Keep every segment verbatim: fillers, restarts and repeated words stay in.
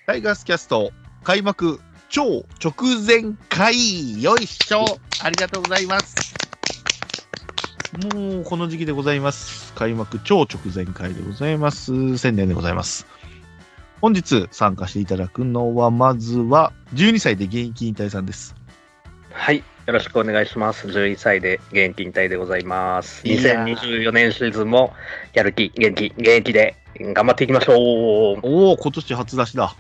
タイガースキャスト開幕超直前回、よいしょ、ありがとうございます。もうこの時期でございます。開幕超直前回でございます。宣伝でございます。本日参加していただくのは、まずはじゅうにさいで現役引退さんです。 はい、よろしくお願いします。じゅういっさいで現役引退でございます。にせんにじゅうよねんシーズンもやる気、元気、現役で頑張っていきましょう。 おお、今年初出しだ。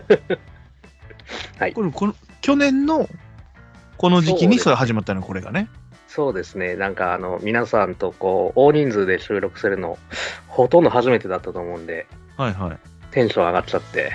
はい、 これこの去年のこの時期にそれ始まったの、これがね。 そうですね、なんかあの皆さんとこう大人数で収録するのほとんど初めてだったと思うんで、 はいはい、 テンション上がっちゃって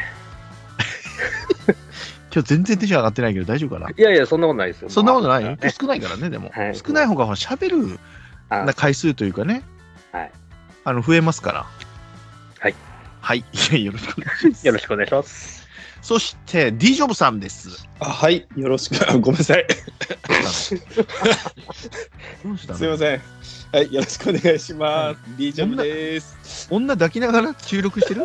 今日全然テンション上がってないけど大丈夫かな。 いやいや、そんなことないですよ。 そんなことない、 まあ、 少ないからね。でも、はい、少ない方が喋るな回数というかね、 はい、あの増えますから。 はいはい、よろしくお願いします。 よろしくお願いします。 そして D ジョブさんです。 あ、はい、よろしく。ごめんなさい。 すいません。はい、よろしくお願いします。D ジョブです。 女抱きながら収録してる？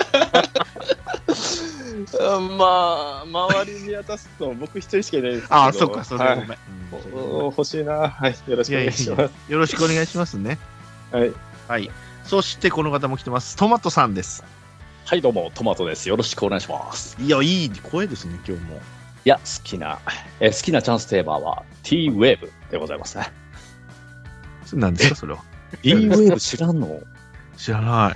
まあ、周りに渡すと僕一人しかいないですけど。 ああ、そっか、それごめん。 はい、欲しいな。はい、よろしくお願いします。いやいやいや、 よろしくお願いしますね。 はい。 はい。そしてこの方も来てます。トマトさんです。 はい、どうもトマトです。よろしくお願いします。 いや、いい声ですね、今日も。 いや、好きな、え好きなチャンステーマは T ウェーブでございますね。 何ですか、それは。 T ウェーブ知らんの？ 知らない。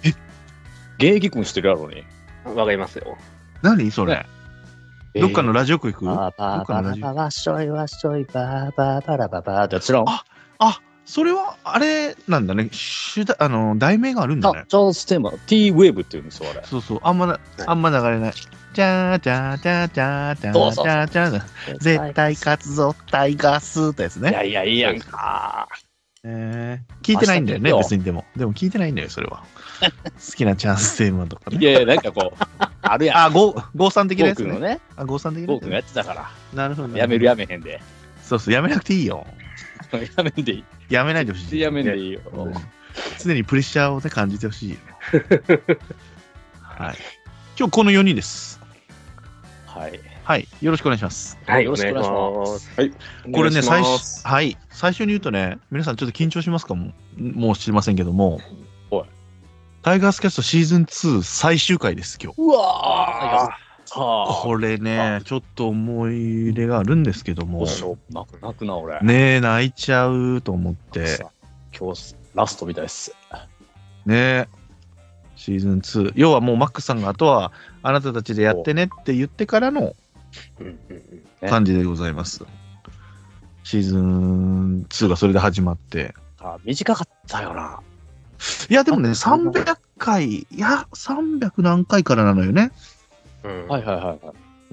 え、現役君知ってるやろに。 わかりますよ。 何それ、えー、どっかのラジオ局行く？ バーバーバーバーワッショイワッショイバーバーバラババーって知らん？ あ、あ、それはあれなんだね。主題、あの題名があるんだね。 チャンステーマ T ウェーブって言うんですよ、あれ。 そうそう、あんまな、あんま流れない。じゃーじゃーじゃーじゃーじゃーじゃーじゃー、絶対勝つぞタイガースってやつね。 いやいやいいやんか。 えー、聞いてないんだよね、別に。でもでも聞いてないんだよ、それは。好きなチャンステーマとかね。 いやいや、なんかこうあるやん。 あ、ゴーさん的なやつね。 ゴー君のね。 あ、ゴーさん的なやつ。ゴー君がやってたから。 なるほど。 やめるやめへんで。 そうそう、やめなくていいよ。 やめんでいい。 やめないでほしい。 やめんでいいよ。 常にプレッシャーをね、感じてほしいよ。はい。今日このよにんです。 はい。 はい。よろしくお願いします。 はい。 よろしくお願いします。 はい。 これね、最初、はい。最初に言うとね、皆さんちょっと緊張しますかも、もう知りませんけども。 おい。 タイガースキャストシーズンツー最終回です、今日。 うわー。これね、ちょっと思い入れがあるんですけども。 泣く、泣くな、俺。 ねえ、泣いちゃうと思って。 今日、ラストみたいです。 ねえ。シーズンツー。要はもうマックさんが、あとはあなたたちでやってねって言ってからの感じでございます。シーズンツーがそれで始まって。 あ、短かったよな。 いや、でもね、さんびゃっかい、いや、さんびゃく何回からなのよね。 うん、 はいはいはいはい。 うん、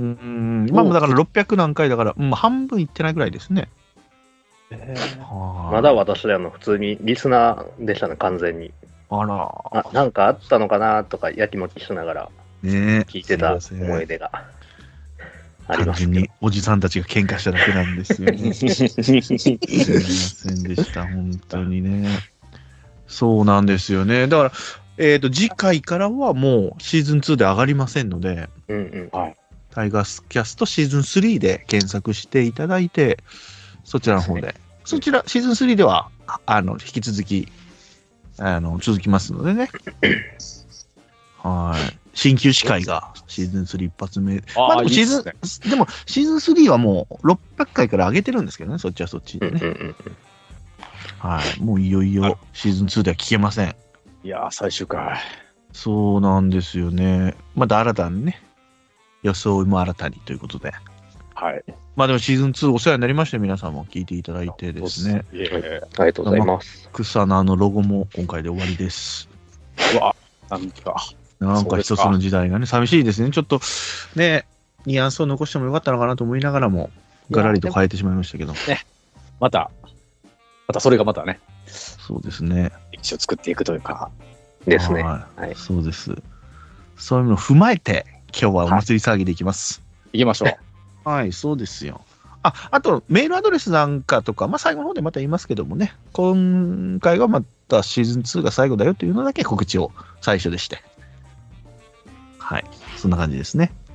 今もだからろっぴゃく何回だから、うん、半分いってないぐらいですね。 えー、まだ私らの普通にリスナーでしたね、完全に。 あらあ、なんかあったのかなとかやきもきしながら聞いてた思い出がありますけど、 単純におじさんたちが喧嘩しただけなんですよね。すいませんでした、本当にね。そうなんですよね。だから、えーと、次回からはもうシーズンツーで上がりませんので、 うんうんはい、 タイガースキャストシーズンスリーで検索していただいて、そちらの方で、そちらシーズンスリーではあの引き続きあの続きますのでね。はい。新旧司会がシーズンスリー一発目。あ、まあでもシーズン、いいっすね、でもシーズンスリーはもうろっぴゃっかいから上げてるんですけどね、そっちはそっちでね。 うんうんうん、 はい。もういよいよシーズンツーでは聞けません。 いやー、最終回。 そうなんですよね。また新たにね、装いも新たにということで。 はい。 まあでもシーズンツーお世話になりましたよ、皆さんも聞いていただいてですね。 いえいえ、ありがとうございます。 草のあのロゴも今回で終わりです。 うわ、なんか。 なんか一つの時代がね、寂しいですね。ちょっとね、ニュアンスを残してもよかったのかなと思いながらも、ガラリと変えてしまいましたけど。 ね、また、またそれがまたね、 そうですね。 歴史を作っていくというか。 ですね。 はい。はい、そうです。そういうのを踏まえて、今日はお祭り騒ぎでいきます。 はい、行きましょう。 はい、そうですよ。あ、あと、メールアドレスなんかとか、まあ、最後の方でまた言いますけどもね、今回はまたシーズンツーが最後だよというのだけ告知を最初でして。はい、そんな感じですね。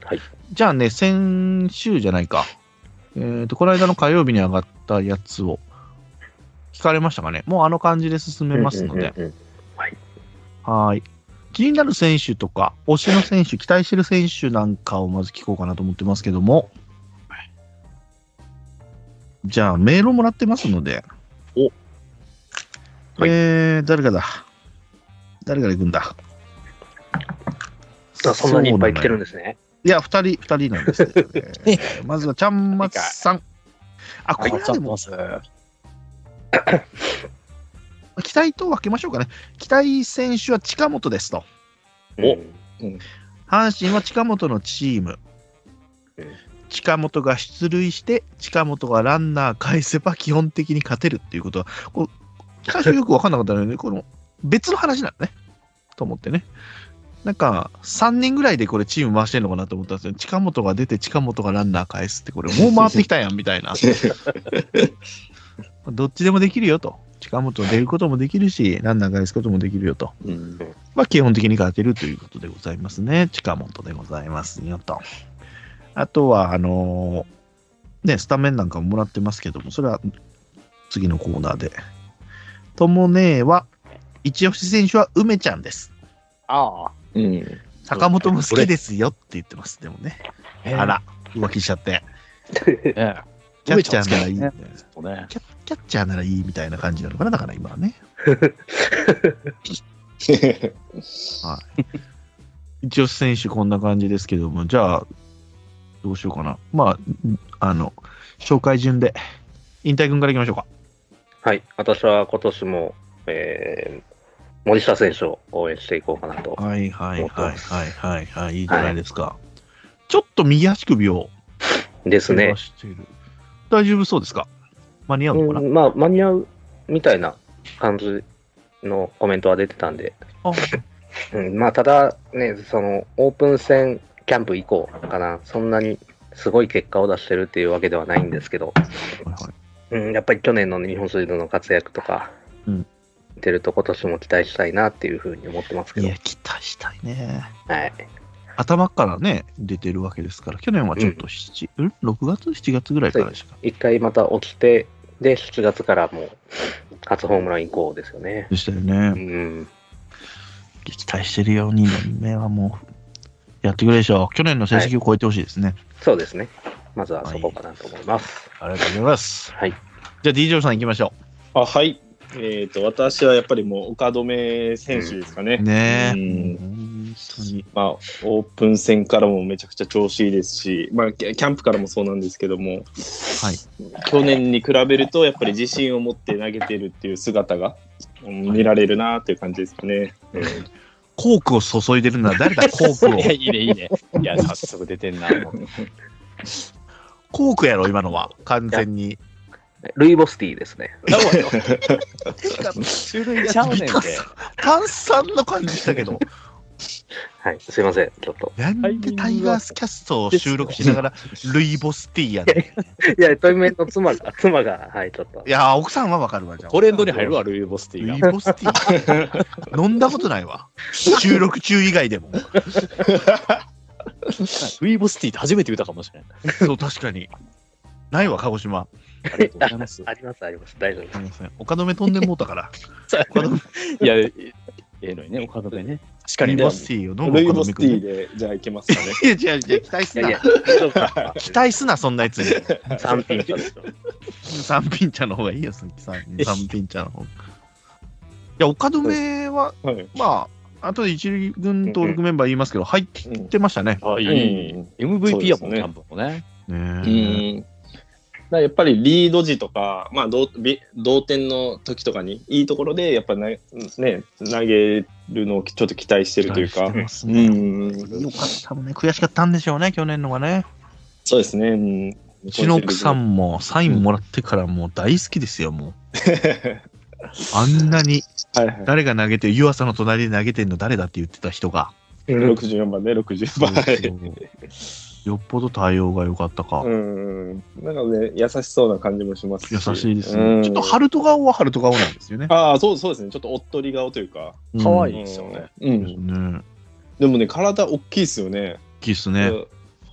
はい。 じゃあね、先週じゃないか。えっと、この間の火曜日に上がったやつを聞かれましたかね。もうあの感じで進めますので。 うんうんうんうんはい。 はい。気になる選手とか、推しの選手、期待してる選手なんかをまず聞こうかなと思ってますけども。じゃあ、メールをもらってますので。 おはいえー、誰かだ。誰から行くんだ。 あそんなにいっぱい来てるんですね。 いや、二人、二人なんですけどね。まずは、ちゃんまつさん。あ、これはでも、期待と分けましょうかね。期待選手は近本ですと。 おうん阪神は近本のチーム。 うん近本が出塁して、近本がランナー返せば基本的に勝てるっていうことは、こう最初よく分かんなかったので、この別の話なのね。と思ってね。なんか、さんにんぐらいでこれチーム回してんのかなと思ったんですよ。近本が出て、近本がランナー返すって、これもう回ってきたやんみたいな。どっちでもできるよと。近本出ることもできるし、ランナー返すこともできるよと。 うんまあ、基本的に勝てるということでございますね。近本でございますよと。あとは、あのーね、スタメンなんかももらってますけども、それは次のコーナーで。ともねーは、一押し選手は梅ちゃんです。 ああ。 うん坂本も好きですよって言ってます。でもね。あら、浮気しちゃって。 えキャッチャーならいい、 ねねね。 キャ。キャッチャーならいいみたいな感じなのかな、だから今はね。はい。一押し選手こんな感じですけども、じゃあ、どうしようかな。まあ、あの、紹介順で、引退君からいきましょうか。 はい。私は今年も、えー、森下選手を応援していこうかなと。 はいはいはいはいはいはい、いいじゃないですか。ちょっと右足首をですね怪我。している。大丈夫そうですか？間に合うのかな？ うん、まあ、間に合うみたいな感じのコメントは出てたんで、 あうん、まあ、ただね、その、オープン戦キャンプ以降かな、そんなにすごい結果を出してるっていうわけではないんですけど、 はいはいうん、やっぱり去年の日本シリーズの活躍とか、 うん見てると今年も期待したいなっていうふうに思ってますけど、 いや、期待したいね。 はい。 頭からね、出てるわけですから、去年はちょっとしち、うん、ろくがつ ?しち 月ぐらいからでしたか。 一回また起きて、で、しちがつからもう、初ホームラン以降ですよね。 でしたようね。 ん。 期待してるよ、にねんめはもう、やってくれでしょう。去年の成績を超えてほしいですね。 そうですね。まずはそこかなと思います。 ありがとうございます。 はい。 じゃあ、ディージェー さん行きましょあはい。えっ、と、私はやっぱりもう岡留選手ですかね。 う。ねえ。 うん本当に。 まあ、オープン戦からもめちゃくちゃ調子いいですし、まあ、キャキャンプからもそうなんですけども、 はい。 去年に比べるとやっぱり自信を持って投げてるっていう姿が、うん見られるなっていう感じですかね。うんコークを注いでるのは誰だ、コークをい。や、いいね、いいね。いや、早速出てんな。もうコークやろ、今のは。完全に。 ルイボスティーですね。 種類ちゃうねんて。 炭酸の感じしたけど。 はい。すいません。ちょっと。 なんでタイガースキャストを収録しながら、ルイボスティーやねん。 いや、トイメンの妻が、妻が、はい、ちょっとい。やー、奥さんはわかるわ、じゃあ。 トレンドに入るわ、ルイボスティルイーが。 ボスティー。飲んだことないわ。収録中以外でも。 ルイボスティーって初めて言ったかもしれない。 そう、確かに。ないわ、鹿児島。 ありがとうございます。 あります、あります。大丈夫ですすみません。岡留飛んでもうたから。岡留いや、ええのにね、岡留ね。確かにねルイボ。スティーを飲むルイボス岡留君ね。 ティーで、じゃあいけますかね。 いや、違う違う、期待すないやいや。、大丈夫か。 期待すな、そんなやつに。 三品茶ですよ。 三品茶の方がいいよ、三三品茶の方が。いや、岡留は、 はい。 まあ、後で一軍登録メンバー言いますけど、入ってましたね。 あ、いい。 うんエムブイピー やもん、 そうですねキャンプもね。 ねうんだからやっぱりリード時とか、まあ、同び同点の時とかにいいところでやっぱな、ね、投げるのをちょっと期待してるというか、 期待してますうねん、 よかったもんね。悔しかったんでしょうね、去年のがね。 そうですね、うん、 うちの奥さんもサインもらってからもう大好きですよ、もう。あんなにはいはい、 誰が投げて、湯浅の隣で投げてんの誰だって言ってた人が。 ろくじゅうよんばんね、ろくじゅうよんばん。はいよっぽど対応が良かったか。 うん、なんかね、優しそうな感じもしますし。 優しいですね。 うんちょっとハルト顔はハルト顔なんですよね。 ああ、そうそうですね、ちょっとおっとり顔というか。 い。 可愛いですよね。 うですん。 ね。 でもね、体大きいですよね。 大きいっすね。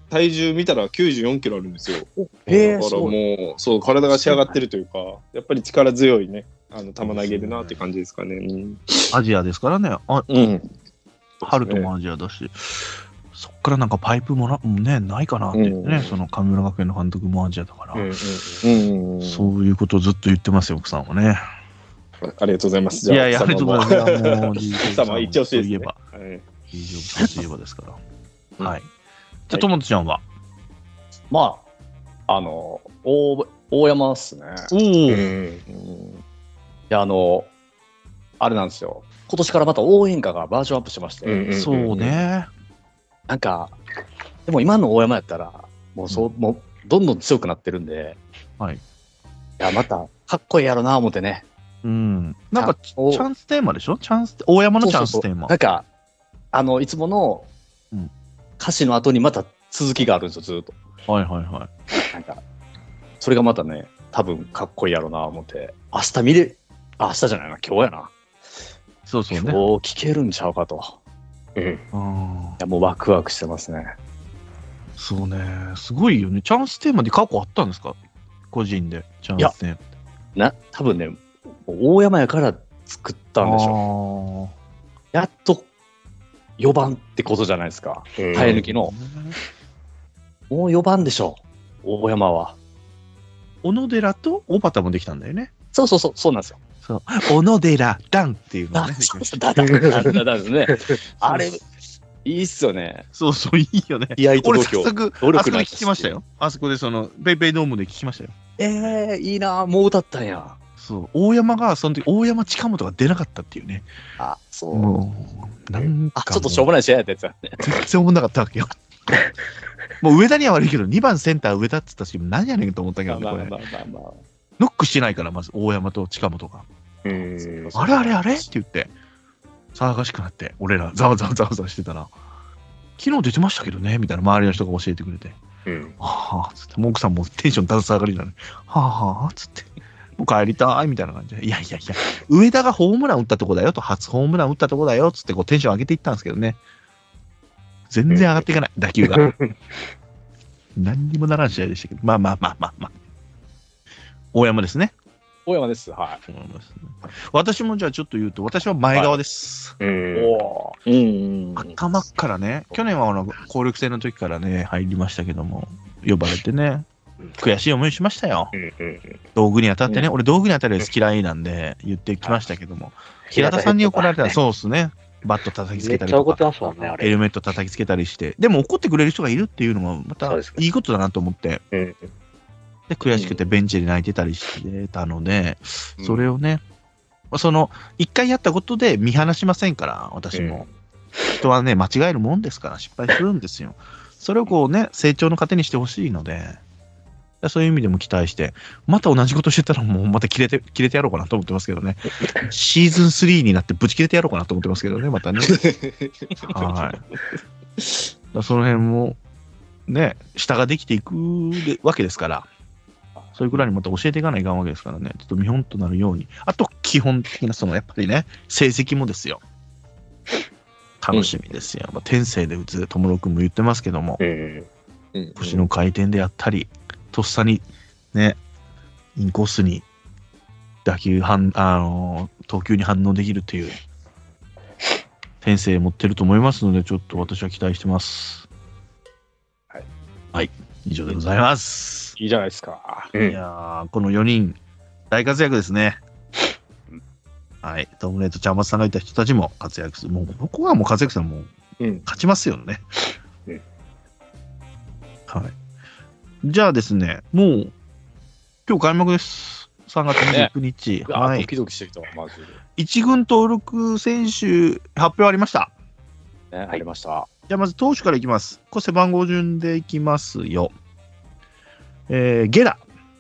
体重見たらきゅうじゅうよんキロあるんですよ。 へえ、 だからすごい。 もう、そう、体が仕上がってるというか、やっぱり力強いね、あの、球投げるなって感じですかね。うん。 アジアですからね。あ、 うん。 ハルトもアジアだし、そっからなんかパイプもな、ね、ないかなって言ってね、 うんその神村学園の監督もアジアだから、 うんうんうん。 そういうことをずっと言ってますよ、奥さんはね。 ありがとうございます。 いやいや、ありがとうございます。いやもう、 奥様一押しですね。 といえば、 はいディージェー 奥さんといえばですから。 うんはい。じゃあ、ともとちゃんはまあ、あの、大大山っすね。 おうんいや、あの、あれなんですよ。今年からまた応援歌がバージョンアップしまして、 うんうんそうね。 なんか、でも今の大山やったら、もうそう、もうどんどん強くなってるんで、 はい。 いや、またかっこいいやろな、思ってね。 うん。なんか、チおャンステーマでしょチャンス、大山のチャンステーマなん。か、あの、いつものうん歌詞の後にまた続きがあるんですよ、ずーっと。 はいはいはい。 なんか、それがまたね、多分かっこいいやろな、思って。明日見れ、あ、明日じゃないな、今日やな。 そうそうね。 今日聞けるんちゃうかと。 うんうん。 いや、もうワクワクしてますね。 そうね。すごいよね。チャンステーマで過去あったんですか個人で。チャンステーマ。 な、多分ね、大山やから作ったんでしょ。やっとよばんってことじゃないですか。 うん生え抜きの。もうよばんでしょ。大山は。 小野寺と小畑もできたんだよね。 そうそうそう、そうなんですよ。 そう。小野寺ダンっていうのあね。 そうそう、だだだだだだですね。あれ、いいっすよね。 そうそう、いいよね。 気合と俺、 度胸。 早速、 努力なしあそこで聞きましたよ。あそこで、その、ペイペイドームで聞きましたよ。 ええいいな、もう歌ったんや。 そう。大山が、その時、大山近本が出なかったっていうね。 あ、そう。 もう、なんかあ、 もう。 ちょっとしょうもない試合やったやつやね。 全然思んなかったわけよ。もう上田には悪いけど、にばんセンター上田って言ったし、何やねんと思ったけどね、これ。 まあまあまあまあまあ。 ノックしてないから、まず、大山と近本が。 うんあれあれあれって言って、騒がしくなって、俺ら、ざわざわざわざわしてたら、昨日出てましたけどね、みたいな周りの人が教えてくれて、 うんはあ、つって、もう奥さんもテンションだん下がりなのに、はあはあ、つって、もう帰りたいみたいな感じで、いやいやいや、上田がホームラン打ったとこだよと、初ホームラン打ったとこだよ、つって、こうテンション上げていったんですけどね、全然上がっていかない、打球が。何にもならん試合でしたけど、まあまあまあまあまあ。大山ですね。 大山です。は私もじゃあちょっと言うと、私は前側です。 うい。 んおお。 うん。 頭からね、去年はあの交流戦の時からね、入りましたけども、呼ばれてね、悔しい思いしましたよ。 うんうん道具に当たってね、 うん俺道具に当たるやつ嫌いなんで言ってきましたけども、平田さんに怒られたらそうっすね、バット叩きつめっちゃ怒ってけたりとか、 ますもんね、あれ。 ヘルメット叩きつけたりして、でも怒ってくれる人がいるっていうのもまたそうですねいいことだなと思って、 うんで悔しくてベンチで泣いてたりしてたので、それをね、その一回やったことで見放しませんから、私も。人はね、間違えるもんですから失敗するんですよ。それをこうね、成長の糧にしてほしいので、そういう意味でも期待して、また同じことしてたらもうまた切れて、切れてやろうかなと思ってますけどね。シーズンスリーになってぶち切れてやろうかなと思ってますけどね、またね。はい。だからその辺も、ね、下ができていくわけですから、そういうくらいにまた教えていかないかんわけですからね、ちょっと見本となるように。あと、基本的な、その、やっぱりね、成績もですよ。楽しみですよ。まあ、天性で打つ、友野くんも言ってますけども、 うんうん。 腰の回転であったり、とっさに、ね、インコースに打球反、あのー、投球に反応できるという、天性持ってると思いますので、ちょっと私は期待してます。 はい。 はい。以上でございます。 いいじゃないですか。 うんいやー、このよにん、大活躍ですね。はい。トムレイとちゃんまつさんがいた人たちも活躍する。もう、ここはもう活躍したらもう、 うん。 勝ちますよね。 うんはい。じゃあですね、もう、今日開幕です。さんがつにじゅうくにち。 あ、 はいド。キドキしてきたわ、まず。 一軍登録選手発表ありました。 ね、ありました。 じゃあまず投手からいきます。これ背番号順でいきますよ。えー、ゲラ、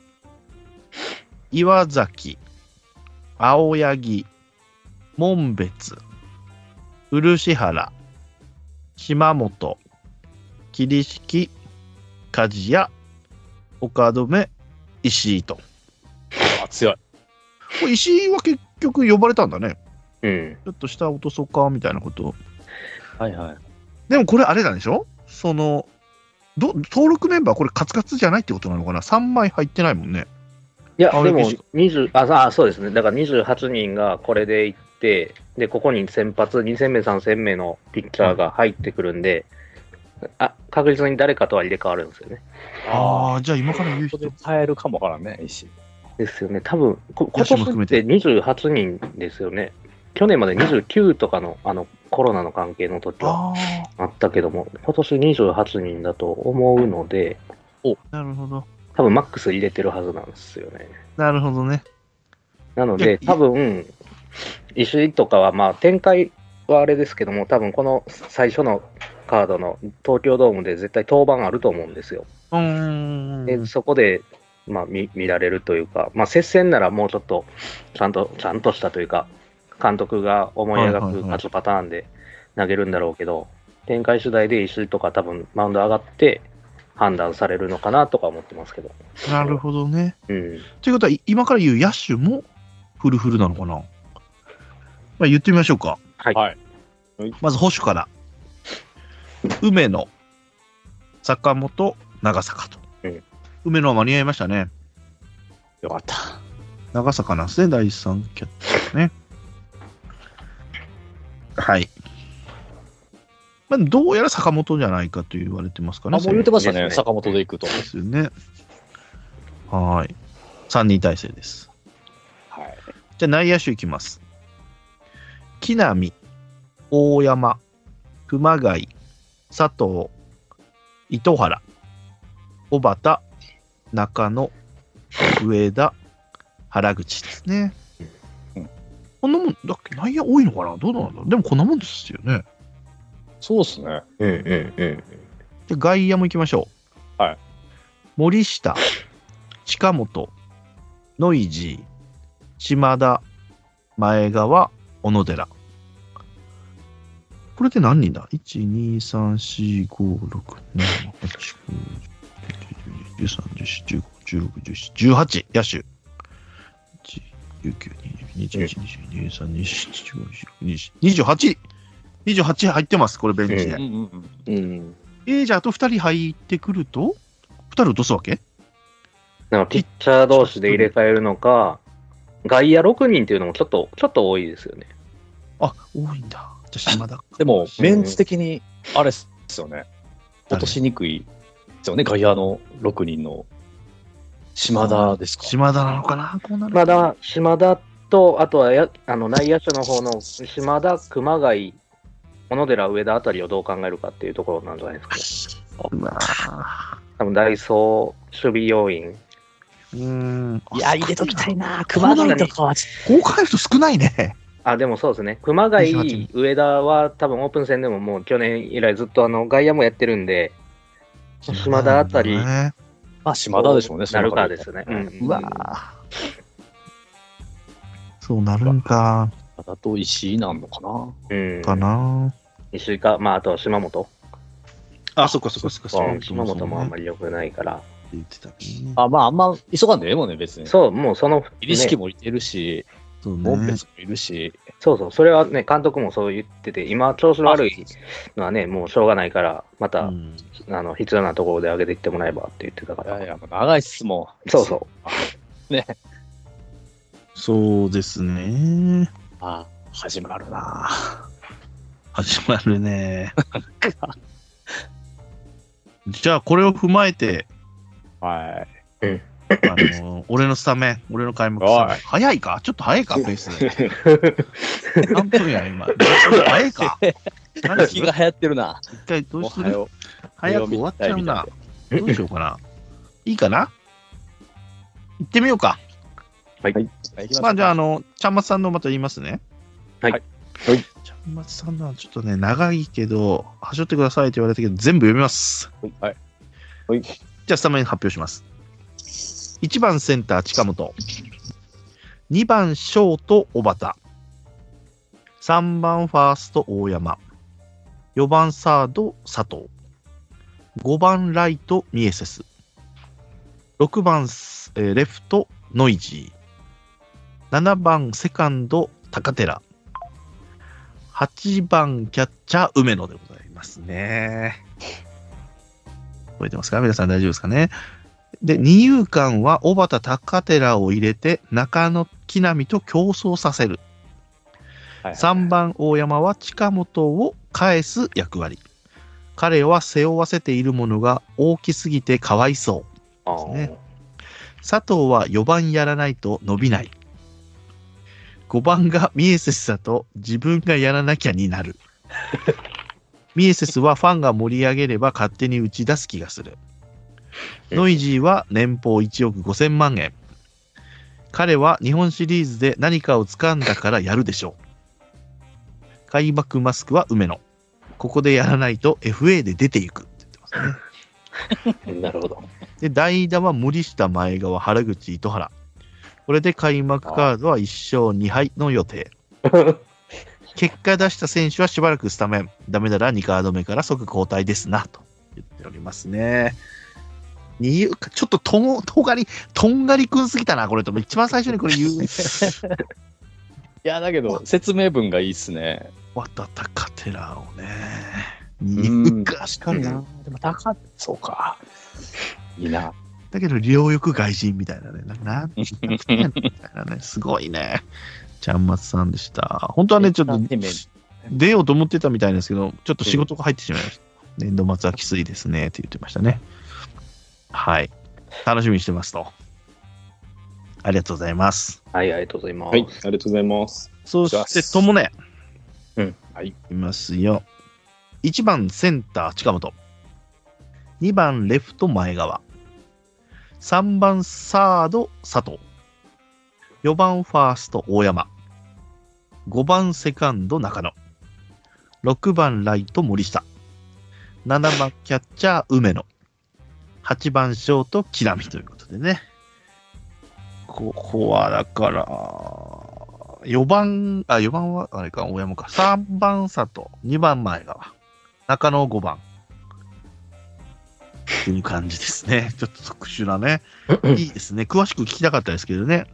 岩崎、青柳、門別、漆原、島本、桐敷、梶谷、岡留、石井と。 あ、強い。 これ石井は結局呼ばれたんだね。 うんちょっと下落とそうかみたいなこと。 はいはい。 でもこれあれなんでしょその、 ど登録メンバーこれカツカツじゃないってことなのかな？ さん 枚入ってないもんね。 いや、でも青柳にじゅう、あ、あそうですね。だからにじゅうはちにんがこれで行って、で、ここに先発、に戦目、さん戦目のピッチャーが入ってくるんで、あ確実に誰かとは入れ替わるんですよね。 ああ、じゃあ今から言う人ここで。変えるかもわからんね、石。 ですよね。多分こ今野手も含め年っててにじゅうはちにんですよね。去年までにじゅうきゅうとかのあのコロナの関係の時はああったけども、今年にじゅうはちにんだと思うので、 あ、なるほど。 多分マックス入れてるはずなんですよね。 なるほどね。 なのいやで、多分石井とかは、まあ、展開はあれですけども、多分この最初のカードの東京ドームで絶対登板あると思うんですよ。 うーん。 でそこで、まあ、見見られるというか、まあ、接戦ならもうちょっとちゃんとちゃんとしたというか、監督が思い描く勝つパターンで投げるんだろうけど、展開次第で石井とか多分マウンド上がって判断されるのかなとか思ってますけど。 なるほどね。 うん、 ということは、い今から言う野手もフルフルなのかな？まあ、言ってみましょうか。 はい。 はい。 まず保守から。梅野、坂本、長坂と。 うん梅野は間に合いましたね。 よかった。 長坂なんですね、だいさんキャッチャーね。はい。まあ、どうやら坂本じゃないかと言われてますかね。 あ、もう言ってましたね、 ですね坂本で行くと。 ですよね。はーい。さんにん体制です。 はい。 じゃあ内野手いきます。木浪、大山、熊谷、佐藤、糸原、小畑、中野、上田、原口ですね。 うんこんなもんだっけ？内野多いのかな？どうなんだろう？でもこんなもんですよね。 そうですね。 うんうんうん。 で外野も行きましょう。 はい。 森下、近本、ノイジー、島田、前川、小野寺。これで何人だ？ いち、に、さん、よん、ご、ろく、なな、はち、きゅう、じゅうさん、じゅうよん、じゅうご、じゅうろく、じゅうなな、じゅうはち、野手。じゅうきゅう、にじゅう、にじゅういち、にじゅうに、にじゅうさん、にじゅうよん、じゅうご、じゅうろく、にじゅうなな、にじゅうはち、にじゅうはち入ってます、これベンチで。 ううんうんうん。 うん。 えー、じゃああとふたり入ってくると、ふたり落とすわけ？ なんかピッチャー同士で入れ替えるのか、外野ろくにんっていうのもちょっと、ちょっと多いですよね。 あ、多いんだ。じゃあ島田か。 でも、メンツ的に、あれですよね。落としにくいですよね、外野のろくにんの。島田ですか。 島田なのかな、こうなるとまだ島田と、あとはやあの内野手の方の島田、熊谷、小野寺、上田あたりをどう考えるかっていうところなんじゃないですか。 うわー多分ダイソー、守備要員。 うーん。 いや、入れときたいな。 熊熊谷と谷とかは。 こう考えると少ないね。 あ、でもそうですね。熊にじゅうはち谷、上田は多分オープン戦でももう去年以来ずっとあの外野もやってるんで、島田あたりね、 まあ、島田でしょうね、 なるかそのですね。 中でうんうわーそうなるんか、 島田と石井なんのかな。 うん。 かな。 石井か、まああとは島本。 あ、そっかそっかそっかそっか。 うん島本もあんまり良くないから。 言ってたね。 あ、まあ、あんま急がんでええもんね、別に。 そう、もうその、 入識ね、 もいてるし、 そうねモンペ。スもいるし、 そうそう、それはね、監督もそう言ってて、今、調子の悪いのはね、もうしょうがないから、また、 うんあの必要なところで上げていってもらえばって言ってたから。 いやいや、もう長いっすもん。 そうそう。 そうですね。 あ、始まるな。 始まるね。じゃあ、これを踏まえて、 はい。 あの俺のスタメン、俺の開幕スタメン。 おい早いかちょっと早いかペース。何分や、今。早いか何する気が流行ってるな。 一回どうするもはよ早く終わっちゃうな。どうしようかな。いいかな行ってみようか。まあ、じゃあ、あの、ちゃんまつさんのまた言いますね。 はいはいちゃんまつさんのはちょっとね、長いけど、はしょってくださいって言われたけど、全部読みます。 はい。 じゃあ、スタメン発表します。いちばんセンター、近本。にばんショート、小畑。さんばんファースト、大山。よばんサード、佐藤。ごばんライト、ミエセス。ろくばん、えーレフト、ノイジー。ななばんセカンド、高寺。はちばんキャッチャー、梅野でございますね。 覚えてますか？皆さん大丈夫ですかね？で、二遊間は小畑高寺を入れて中野木浪と競争させる。 はいはい、 さんばん大山は近本を返す役割。彼は背負わせているものが大きすぎてかわいそうですね。佐藤はよばんやらないと伸びない。ごばんがミエセスだと自分がやらなきゃになる。ミエセスはファンが盛り上げれば勝手に打ち出す気がする。ノイジーは年俸いちおくごせんまんえん。彼は日本シリーズで何かを掴んだからやるでしょう。開幕マスクは梅野。ここでやらないと エフエー で出ていくって言ってますね。 なるほど。 で、代打は森下、前川、原口、糸原。これで開幕カードはいっしょうにはいの予定。結果出した選手はしばらくスタメン。ダメならにカード目から即交代ですな、と言っておりますね。にちょっととん、とがり、とんがりくんすぎたな、これと。一番最初にこれ言う。 いや、だけど、説明文がいいっすね。 渡高寺をね。 うん、確かにな。でも高、そうか。いいな。 だけど、両翼外人みたいなね。な、なんみたいなね。すごいね。ちゃんまつさんでした。本当はね、ちょっと出ようと思ってたみたいですけど、ちょっと仕事が入ってしまいました。年度末はきついですね、って言ってましたね。はい。楽しみにしてますと。ありがとうございます。 はい、ありがとうございます。 はい、ありがとうございます。 そして、ともね。 うん。 はい。いますよ。いちばんセンター近本。にばんレフト前川。さんばんサード佐藤。よばんファースト大山。ごばんセカンド中野。ろくばんライト森下。ななばんキャッチャー梅野。はちばんショート木浪ということでね。ここはだから、よばん、あ、よばんはあれか、大山か。さんばん佐藤、にばん前川。中野ごばん。っていう感じですね。ちょっと特殊なね。いいですね。詳しく聞きたかったですけどね。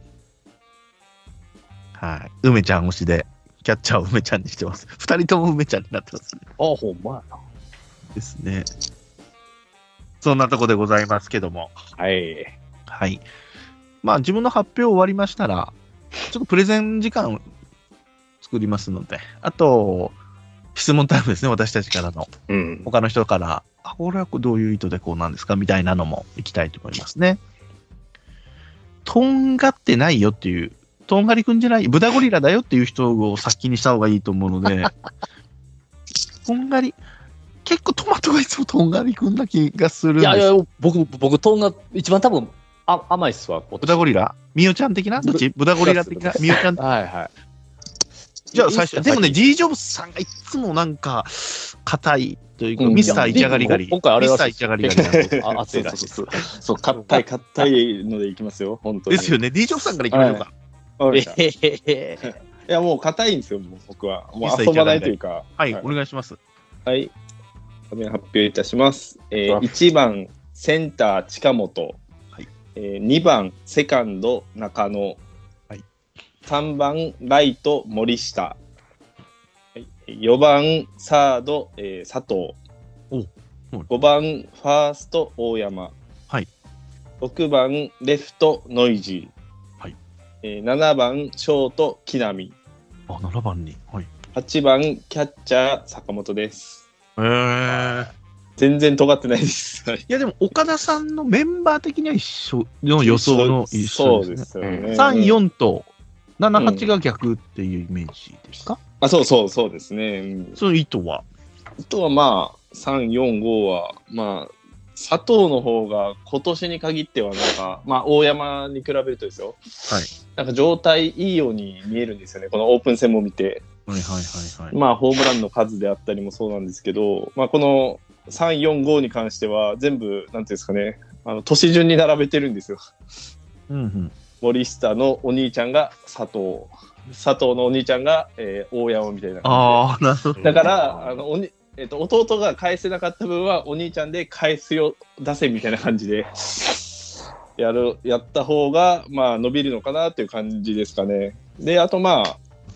はい。梅ちゃん推しで、キャッチャーを梅ちゃんにしてます。二人とも梅ちゃんになってますね。 あ、ほんまやな。 ですね。そんなとこでございますけども。 はい。 はい。まあ自分の発表終わりましたら、ちょっとプレゼン時間を作りますので、あと、質問タイムですね、私たちからの。 うん。 他の人から、あ、これはどういう意図でこうなんですかみたいなのもいきたいと思いますね。とんがってないよっていう、とんがりくんじゃない、ブダゴリラだよっていう人を先にした方がいいと思うので、とんがり、結構トマトがいつもとんがりくんな気がするんです。 いやいや、僕、僕、トンが一番多分、あ甘いっすわ。 ブダゴリラミオちゃん的などっちブダゴリラ的なミオちゃん。 はいはい。 じゃあ最初、でもね、G ジョブズさんがいつもなんか、硬いというか、 うん、 ミスターイチャガリガリ。 今回あれはミスターイチャガリガリ。 あ熱いらしい。 そうそうそう。そう、硬い硬いのでいきますよ、本当に。 ですよね。D ジョブズさんからいきましょうか。 はい、いえへへへや、もう硬いんですよ、もう僕は。もう遊ばないというか。 はい、お願いします。 はい。発表いたします。えー、いちばんセンター近本。 はいえー、にばんセカンド中野。 はい、 さんばんライト森下。よばんサード、えー、佐藤。ごばんファースト大山。 はい、 ろくばんレフトノイジー。 はいえー、ななばんショート木浪。 あ、ななばんに。はい、 はちばんキャッチャー坂本です。 えー、 全然尖ってないです。いやでも岡田さんのメンバー的には一緒の予想の一緒ですね。 そうですよね。 さん、よんとなな、はちが逆っていうイメージですか？ あ、そうそうそうですね。うん、 その意図はあとはまあさん、よん、ごはまあ佐藤の方が今年に限ってはなんかまあ大山に比べるとですよ。 はい。 なんか状態いいように見えるんですよね。このオープン戦も見て。 はいはいはいはい。 まあホームランの数であったりもそうなんですけど、まあこのさん、よん、ごに関しては全部なんていうんですかね、あの年順に並べてるんですよ。 うんうん。 森下のお兄ちゃんが佐藤、佐藤のお兄ちゃんが、えー、大山みたいな感じで。 ああ、なるほど。 だからあのおに、えーと、弟が返せなかった分はお兄ちゃんで返すよ出せみたいな感じでやるやった方がまあ伸びるのかなっていう感じですかね。であとまあ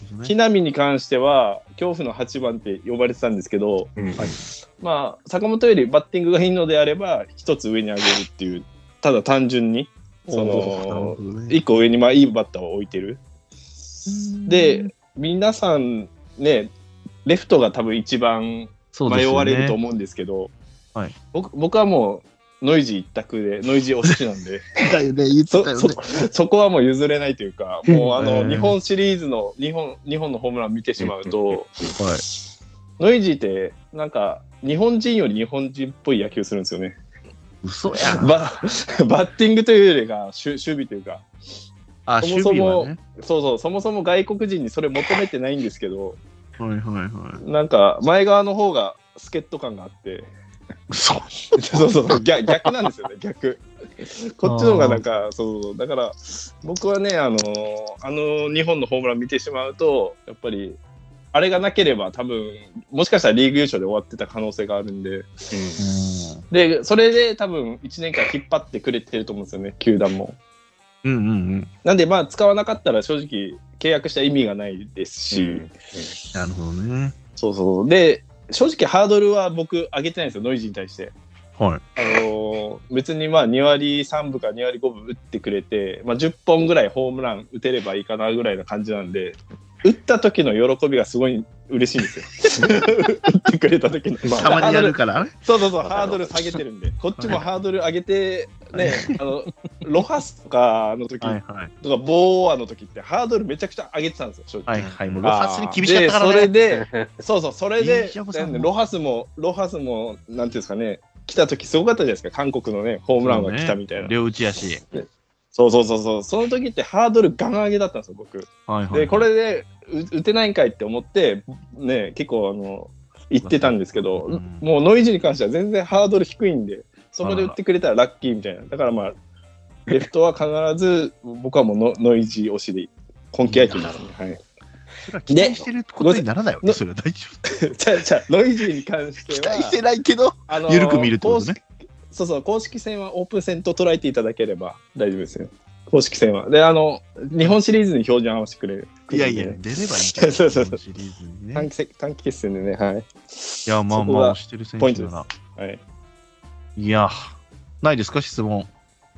どね。 木浪に関しては恐怖のはちばんって呼ばれてたんですけど、 うんはい。 まあ坂本よりバッティングがいいのであれば一つ上に上げるっていう、ただ単純にそなるのほどね一個上にまあいいバッターを置いてる。で皆さんね、レフトが多分一番迷そうですよねわれると思うんですけど、 はい、 僕, 僕はもうノイジー一択でノイジー推しなんでだよね、言ってそたよね。 そそこはもう譲れないというか、もうあの、 えー日本シリーズの日本日本のホームラン見てしまうと、 はい。 ノイジーってなんか日本人より日本人っぽい野球するんですよね。 嘘やん。 ババッティングというよりが守守備というか、 あ、 そも守そも備はね。 そうそう、そもそも外国人にそれ求めてないんですけど、 はいはいはい。 なんか前側の方が助っ人感があって、 そう。 そうそう逆逆なんですよね、逆。こっちの方がなんかそうそう、だから僕はね、あのあの日本のホームラン見てしまうと、やっぱりあれがなければ多分もしかしたらリーグ優勝で終わってた可能性があるんで、でそれで多分いちねんかん引っ張ってくれてると思うんですよね、球団も。 うんうんうん。 なんでまあ使わなかったら正直契約した意味がないですし、 うんなるほどね。 そうそうで正直ハードルは僕上げてないんですよ、ノイジーに対して。 はい。 あのー別にまあに割さんぶかに割ごぶ打ってくれて、まあ、じゅっぽんぐらいホームラン打てればいいかなぐらいな感じなんで、打った時の喜びがすごい嬉しいんですよ。打ってくれた時の、まあたまにやるからね。 そうそうそう、ハードル下げてるんで、こっちもハードル上げて、ね、あのロハスとかの時、 はいはい。 とかボーアの時ってハードルめちゃくちゃ上げてたんですよ、正直。 はいはい。もうロハスに厳しかったからね。 でそれで、そうそう、それいでいじゃんさんもロハスも、ロハスも、なんていうんですかね、来た時すごかったじゃないですか、韓国のね、ホームランが来たみたいな。 両打ちやし。 そうそうそうそう、その時ってハードルガン上げだったんですよ、僕。 はいはい。 で、これでう打てないんかいって思って、ね、結構、あの、言ってたんですけど、 うんもうノイジーに関しては全然ハードル低いんで、そこで打ってくれたらラッキーみたいな。だからまあ、レフトは必ず、僕はもうノノイジー推しで、今季野球なんで、はい。 それは期待してることにならないわけ、 でそれは大丈夫。 じゃあ、じゃあ、ノイジーに関しては、 期待してないけど、 あの緩く見るってことね。 公式そうそう、公式戦はオープン戦と捉えていただければ大丈夫ですよ。公式戦は。で、あの、日本シリーズに標準合わせてくれる。 いやいや、出ればいいから。 そうそうそうシリーズにね。 短期せ短期決戦でね、はい。 いや、まあまあ、押してる選手なら。 はい。 いや、ないですか、質問。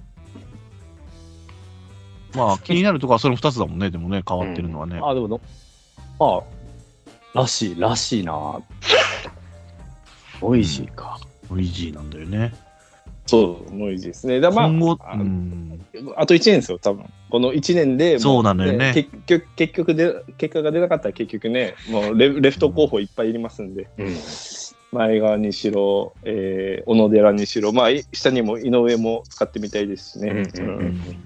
まあ、気になるところはそのふたつだもんね、でもね、変わってるのはね。 あ、でもの、まあ、らしい、らしいな。ノイジーか。 ノイジーなんだよね。 そう、ノイジーですね。だまあ、 今後、 あうん、 あといちねんですよ、多分。このいちねんでもそうなのよね結局、結局で、結果が出なかったら結局ね、もうレレフト候補いっぱいいりますんで、 うん前川にしろ、えー小野寺にしろ、まあ、い下にも井上も使ってみたいですしね。 うんうんうん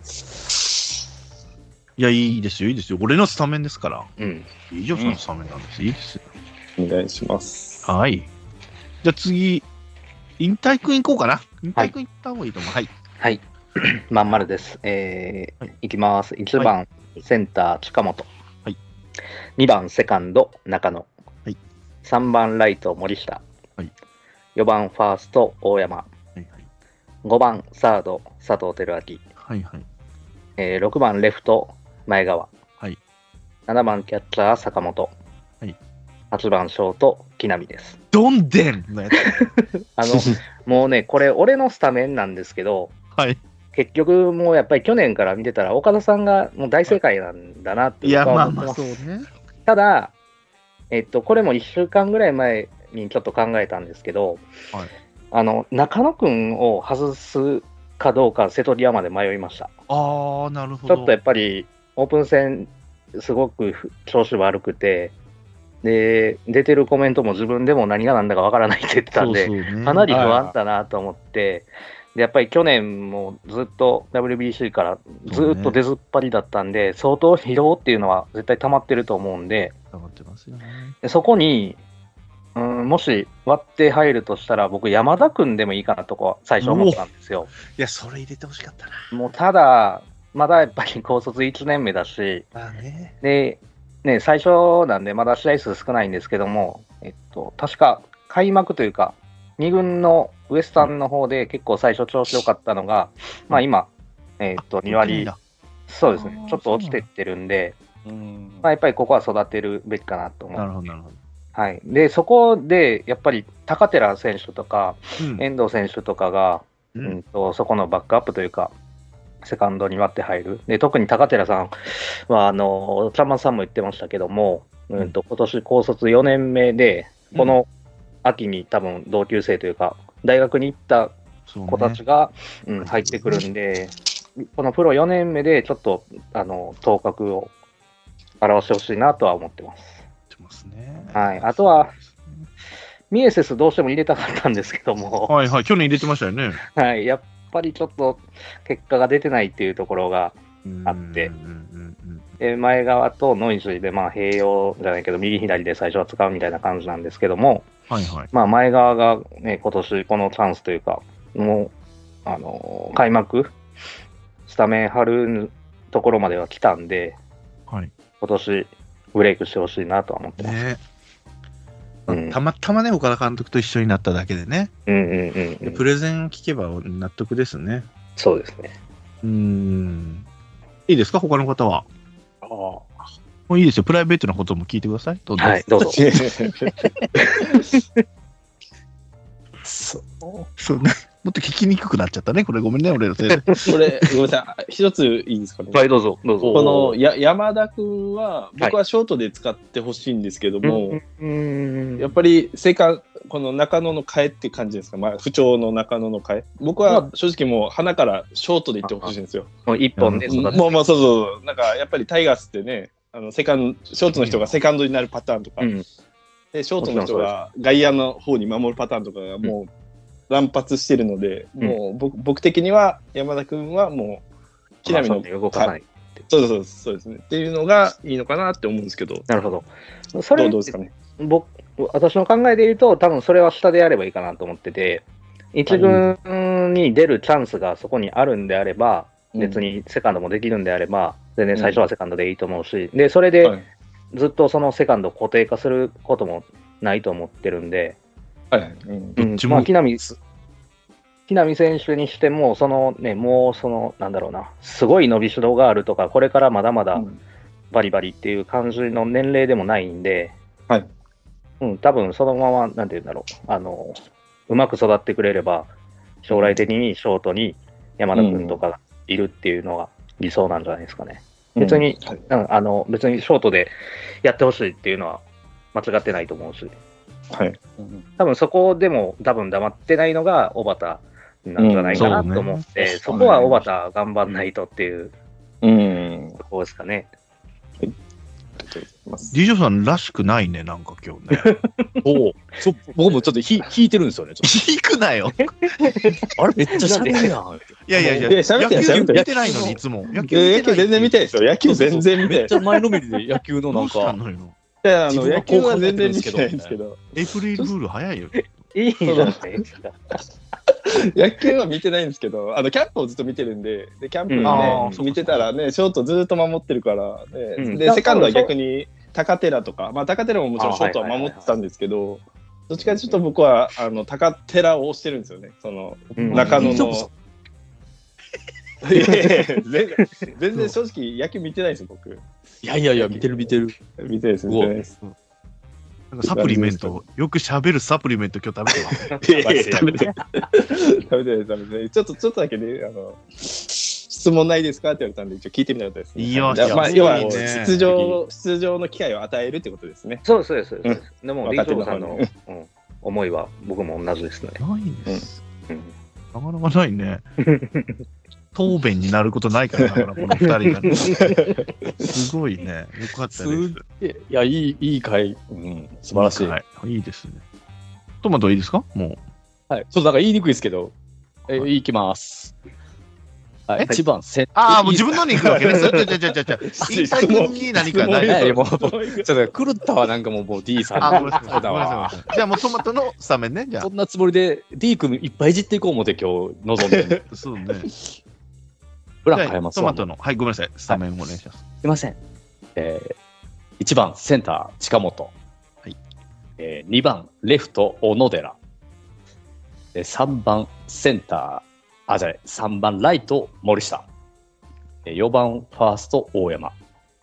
いや、いいですよ、いいですよ。俺のスタメンですから。 うんいいじゃん、そのスタメンなんです。いいですよ。 お願いします。 はい。じゃあ次、引退君行こうかな。引退君行った方がいいと思う。はい。 はい。まん丸です。えーはいいきます。いちばん、センター、近本。 はいにばん、セカンド、中野。 はいさんばん、ライト、森下。 はいよばん、ファースト、大山。 はいはい。 ごばん、サード、佐藤輝明。 はいはい。 えーろくばん、レフト、前川。 はいななばん、キャッチャー、坂本。 はいはちばん、ショート、木浪です。 どんでんのやつ。 あの、もうね、これ、俺のスタメンなんですけど、 はい。 結局、もうやっぱり去年から見てたら、岡田さんがもう大正解なんだなっていや、 僕はまあまあ、 思ってます。 そうね。 ただ、えっと、これもいっしゅうかんぐらい前にちょっと考えたんですけど、 はいあの中野くんを外すかどうか、瀬戸際まで迷いました。 ああ、なるほど。 ちょっとやっぱり、オープン戦、すごく調子悪くて、で、出てるコメントも自分でも何が何だかわからないって言ってたんで、 そうそうねかなり不安だなと思って、でやっぱり去年もずっと ダブリュービーシー からずっと出ずっぱりだったんで、相当疲労っていうのは絶対溜まってると思うんで、 溜まってますよね。 でそこに、うん、もし割って入るとしたら、僕、山田君でもいいかなとか最初思ったんですよ。 いや、それ入れてほしかったな。 もうただ、まだやっぱり高卒いちねんめだし、 まあね。 で、ね、最初なんでまだ試合数少ないんですけども、えっと、確か開幕というか、に軍のウエスタンの方で結構最初調子良かったのが、まあ今、えっと、に割、そうですねあー、 ちょっと落ちてってるんで、 うんまあ、やっぱりここは育てるべきかなと思う。 なるほど、なるほど。 はい、でそこでやっぱり高寺選手とか、 うん遠藤選手とかが、 ううんん、とそこのバックアップというか、セカンドに割って入る。で特に高寺さんは、あのちゃんまんさんも言ってましたけども、うん、と今年高卒よねんめで、この秋に多分同級生というか、大学に行ったそうね子たちが、うん、入ってくるんで、このプロよねんめでちょっとあの頭角を表してほしいなとは思ってます。 ますね。 はい、あとは、ミエセスどうしても入れたかったんですけども、 はいはい、去年入れてましたよね。 はい、やっぱりちょっと結果が出てないっていうところがあってうんうんうんで、前側とノイジーで、まあ、併用じゃないけど、右左で最初は使うみたいな感じなんですけども、 はいはい。 まあ、前側が、ね、今年このチャンスというか、もう、あのー開幕、スタメン張るところまでは来たんで、 はい。 今年ブレイクしてほしいなとは思ってます。 ね、 うんたまたまね、岡田監督と一緒になっただけでね、 うんうんうんうん、 プレゼン聞けば納得ですね。 そうですね。 うーん。いいですか、他の方は。 ああもういいですよ、プライベートなことも聞いてください。どうぞ。 はい、どうぞ。 そうそうね。もっと聞きにくくなっちゃったね。これごめんね、俺のせいで。 これ、ごめんなさい。一ついいですかね。 はい、どうぞ、どうぞ。 このや山田君は、僕はショートで使ってほしいんですけども、 うん、 やっぱりセカンこの中野の替えって感じですか、まあ、不調の中野の替え。僕は正直もう鼻からショートでいってほしいんですよ。 もう一本でうん育てもう、もうそうそう、なんかやっぱりタイガースってね、あのセカンドショートの人がセカンドになるパターンとか、 うんでショートの人が外野の方に守るパターンとかがもう乱発してるので、 うんもう僕僕的には山田君はもう木浪の、 まあそうね動かない。 そうそうそうですねっていうのがいいのかなって思うんですけど、 なるほど。それどうどうですかね。 僕私の考えで言うと、多分それは下でやればいいかなと思ってて、一軍に出るチャンスがそこにあるんであれば、別にセカンドもできるんであれば、全然最初はセカンドでいいと思うし、でそれではいずっとそのセカンドを固定化することもないと思ってるんで、 はいはいうんうんどっちもまあ、木浪木浪選手にしても、そのね、もうその、なんだろうな、すごい伸びしろがあるとか、これからまだまだうんバリバリっていう感じの年齢でもないんで、 はいうん、多分そのまま、なんていうんだろう、あの、うまく育ってくれれば、将来的にショートに山田君とかがいるっていうのが理想なんじゃないですかね。別に、 はいうん、あの、別にショートでやってほしいっていうのは間違ってないと思うし、 はい多分そこでも多分黙ってないのが小畑なんじゃないかなと思って、 うんそうねそこは小畑頑張んないとっていううんところですかね。 D ジョーさんらしくないね、なんか今日ね。 おうそう僕もちょっとひ引いてるんですよね。ちょっ引くなよ。 とあれめっちゃ喋るやん。 いやいやいや、 いや喋ってない喋ってない野球見てないのにいつも。野野球全然見てないですよ。野球全然見てないめっちゃ前のめりで野球のどうんしたなか、 のよ。 いや、あの、 自分は野球は全然見てないんですけど、 エイプリルフール早いよ。 いいじゃないですか。 野球は見てないんですけど、あの、キャンプをずっと見てるんで、で、キャンプうんあねー、そうか見てたらね、ショートずっと守ってるから、 うんねで、セカンドは逆に高寺とか、まあ、高寺ももちろんショートはあはいはいはい守ってたんですけど、どっちかというと僕は、あの、高寺を推してるんですよね、その、 うん中野のいいとこさ。 いやいやいや全然全然正直野球見てないですよ、僕。 いやいやいや、見てる見てる。 見てないです、見てないです。 なんかサプリメント、よく喋るサプリメント今日食べてます。 いやいや食べてない。食べてない、食べてない。ちょっと、ちょっとだけね、あの、質問ないですかって言われたんで、一応聞いてみたかったです、ね。 いやじゃあまあ、 いや要はいいね出場、出場の機会を与えるってことですね。 そうです、そうですそうです。でも、リー若手のチョーさんの、うん、思いは僕も同じですね。 ないんです。 うんなかなかないね。答弁になることないからな、この二人がね。すごいね。よかったすです。 っげえ。いや、いい、いい回。うん、素晴らしい。 はい。いいですね。トマトいいですかもう。 はい。ちょっとなんか言いにくいですけど、え、 はいいきます。はい。 え一番せん。 ああ、もういい自分のに行くわけね。ちょちょちょちょちょちょ。言いたい君に何かない。 いやいや、もう、 質問ちょっと狂ったわ、なんかもう、もう D さん。 あ、ごめんなさい。 そうだごめんなさいごめんなわ。 さい。じゃあもうトマトのスタメンね。じゃそんなつもりで D 君いっぱいいじっていこう思って今日臨んでる。 あ。そうね。 ブラン変えますわ。 トマトの、はい、ごめんなさい。スタメンお願いします。 すいません。えー、いちばんセンター近本。 はい。 えー、にばんレフト小野寺。でさんばんセンター、あ、じゃない、さんばんライト森下。えーよんばんファースト大山。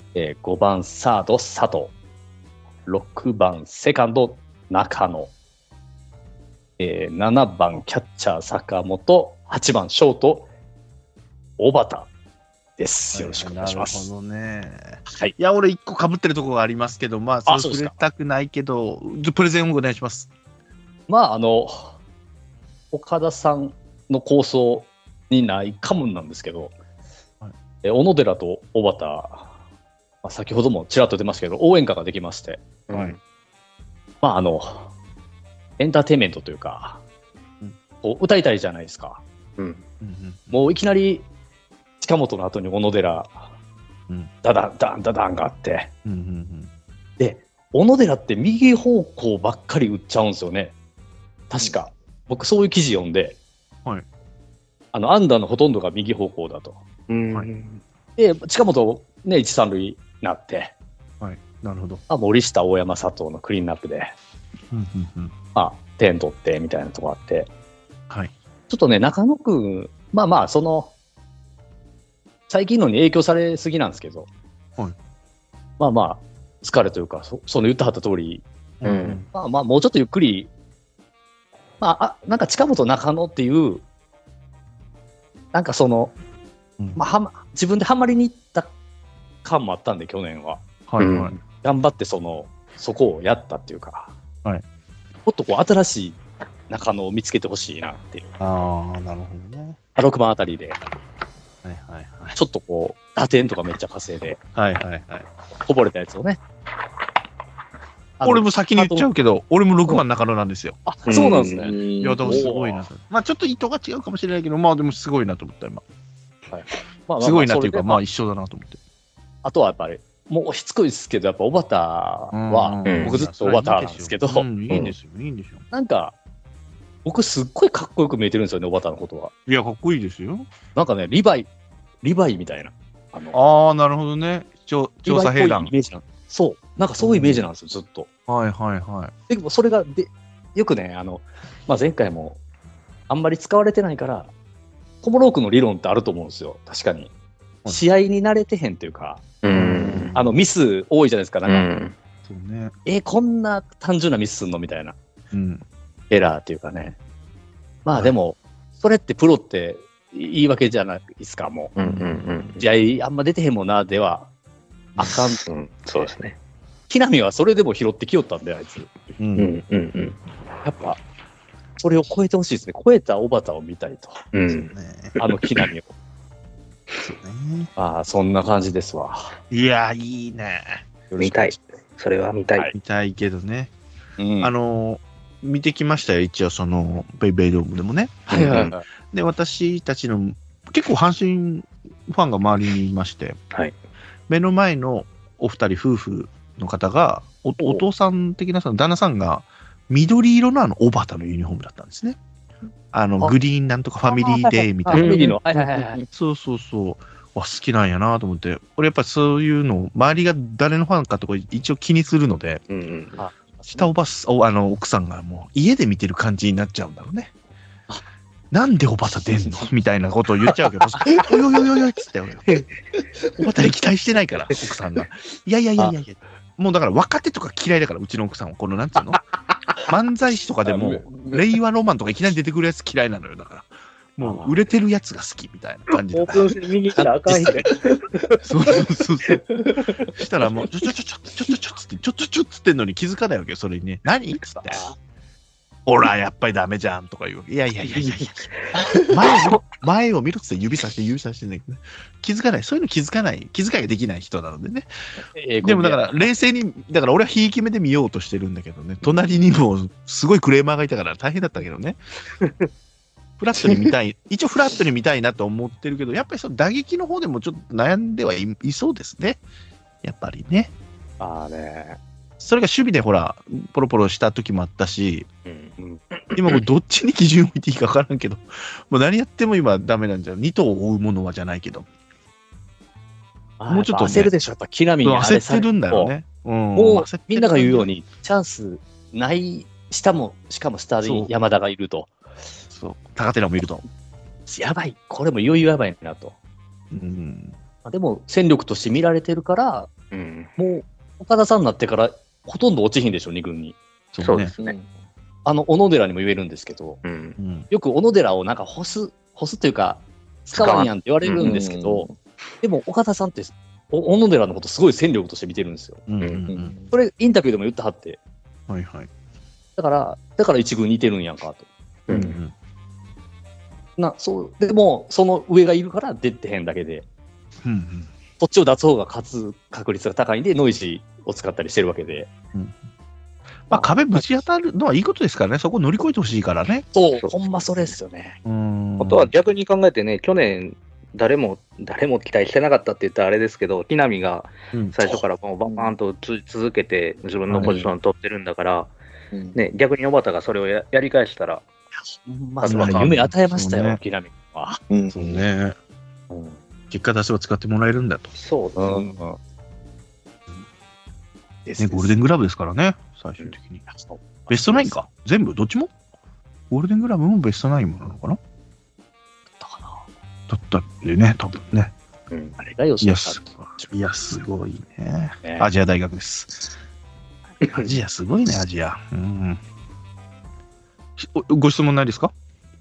えー、ごばんサード佐藤、ろくばんセカンド中野、えー、ななばんキャッチャー坂本、はちばんショート小畑です。よろしくお願いします。 なるほどね。 はい。 いや、俺一個被ってるところがありますけど、まあ、それ触れたくないけど、プレゼンをお願いします。まあ、あの、岡田さんの構想にないかもなんですけど、はい、え小野寺と小畑、まあ、先ほどもちらっと出ましたけど、応援歌ができまして、はい、まあ、あの、エンターテインメントというか、うん、こう歌いたいじゃないですか。うん、もういきなり近本の後に小野寺、うん、ダダンダンダダンがあって、うんうんうん、で小野寺って右方向ばっかり打っちゃうんですよね。確か、うん、僕そういう記事読んで、はい、あのアンダーのほとんどが右方向だと。うんはい、で近本ね一三塁になって、はい、なるほど。あ森下大山佐藤のクリーンアップで、うんうんうん、あ点取ってみたいなとこあって、はい、ちょっとね中野君まあまあその最近のに影響されすぎなんですけど、はい、まあまあ疲れというか そ, その言ってはった通り、うん、まあまあもうちょっとゆっくり、まあ、あなんか近本中野っていうなんかその、うんまあ、は自分でハマりに行った感もあったんで去年は、はいはい、頑張ってそのそこをやったっていうか、はい、もっとこう新しい中野を見つけてほしいなっていう。ああなるほどね。ろくばんあたりで。はいはいはい、ちょっとこう打点とかめっちゃ稼いで、はいはいはい、こぼれたやつをね。 俺も先に言っちゃうけど、俺もろくばん中野なんですよ。 あ、そうなんですね。 いや、でもすごいな。まあちょっと意図が違うかもしれないけど、まあでもすごいなと思った今。はい。まあ、すごいなというか、まあ一緒だなと思って。 あとはやっぱりもうしつこいですけど、やっぱ小畑は、うん、僕ずっと小畑なんですけど、 うん、いいんですよ、いいんですよ。 なんか。僕すっごいかっこよく見えてるんですよね、小畑のことは。 いや、かっこいいですよ。 なんかね、リヴァイ、リヴァイみたいな。 あのあー、なるほどね。調査兵団。 そう、なんかそういうイメージなんですよ、ずっと。 はいはいはい。 でもそれがで、よくね、あの、まあ、前回もあんまり使われてないから、トモロークの理論ってあると思うんですよ、確かに。試合に慣れてへんというか、うんあのミス多いじゃないですか、なんか、うんそうね、え、こんな単純なミスすんのみたいな。うんエラーっていうかね。まあでも、それってプロっていいわけじゃないですか、もう。うんうんうん、試合あんま出てへんもんな、では、あかんと、うん。 そうですね。 木浪はそれでも拾ってきよったんで、あいつ。うんうんうん。やっぱ、それを超えてほしいですね。超えた小畑を見たいと。うん、あの木浪を。そうね。ああ、そんな感じですわ。 いや、いいね。 見たい。それは見たい。 はい、見たいけどね。うん、あのー、見てきましたよ、一応そのベイベイドームでもね。はいはいはい、で、私たちの結構阪神ファンが周りにいまして、はい、目の前のお二人夫婦の方が お, お父さん的なその旦那さんが緑色のあの小畑のユニフォームだったんですね。あのグリーンなんとかファミリーデーみたいな。ファミリーの。はいはいはい。そうそうそう。わ好きなんやなと思って、俺やっぱそういうの周りが誰のファンかとか一応気にするので。うんうんあ下おばすあの奥さんがもう家で見てる感じになっちゃうんだろうね。なんでおばた出んのみたいなことを言っちゃうけど、およよよよっつっておばたに期待してないから奥さんが。いやいやいやいやいや。もうだから若手とか嫌いだからうちの奥さんはこのなんつうの漫才師とかでも令和ロマンとかいきなり出てくるやつ嫌いなのよだから。もう売れてるやつが好きみたいな感じで。オープンして右から赤いで。そうそうそうそう。したらもう、ちょちょちょちょちょちょちょつって、ちょちょちょっつってんのに気づかないわけよ、それにね。何っつって。ほら、やっぱりダメじゃんとか言う。いやいやいやいやいや。前を、前を見ろっつって指さして指さしてんだけどね。気づかない。そういうの気づかない。気遣いができない人なのでね。でもだから、冷静に、だから俺はひいき目で見ようとしてるんだけどね。隣にもすごいクレーマーがいたから大変だったけどね。フラットに見たい、一応フラットに見たいなと思ってるけど、やっぱりその打撃の方でもちょっと悩んではい、いそうですね。やっぱりね。 ああね。 それが守備でほら、ポロポロした時もあったし、うんうん、今もうどっちに基準を置いていいか分からんけど、もう何やっても今ダメなんじゃん。に頭を追うものはじゃないけど。 もうちょっと、ね、焦るでしょ、やっぱ木浪に焦ってるんだよね。 うん、もうみんなが言うように、チャンスない、下も、しかも下に山田がいると。 そう高寺もいるとやばいこれもいよいよやばいなと、うんまあ、でも戦力として見られてるからうん、 もう岡田さんになってからほとんど落ちひんでしょ、に軍に。 そうですね。 あの小野寺にも言えるんですけど、 うん、 よく小野寺をなんか干す、干すというか、使わんやんって言われるんですけど、うん、でも岡田さんって小野寺のことすごい戦力として見てるんですよ。 うんうんうん、 それインタビューでも言ってはって。 はいはい。 だから、だから一軍似てるんやんかと。 うんうん、 なそうでも、その上がいるから出てへんだけで、 うんうん、 そっちを出す方が勝つ確率が高いんで、ノイジーを使ったりしてるわけで。 うんまあ、壁ぶち当たるのはいいことですからね、そこ乗り越えてほしいからね。 そう、ほんまそれですよね。 うんあとは逆に考えてね、去年、誰も、誰も期待してなかったって言ったらあれですけど、木浪が最初からもうバンバンとつ続けて自分のポジションを取ってるんだから、うんね、逆に小畑がそれを や, やり返したら、 まあ、それは夢与えましたよ、ね、木浪は。 うん、そうね、うん。結果出せば使ってもらえるんだと。 そうですね。うんね、ゴールデングラブですからね、最終的に。うん、ベストナインか、全部、どっちもゴールデングラブもベストナインもなのかなだったかなだったでね、多分ね。 うん、あれがよしさん。いや、すごいね。ねアジア大学です。アジアすごいね、アジア。うん、ご質問ないですか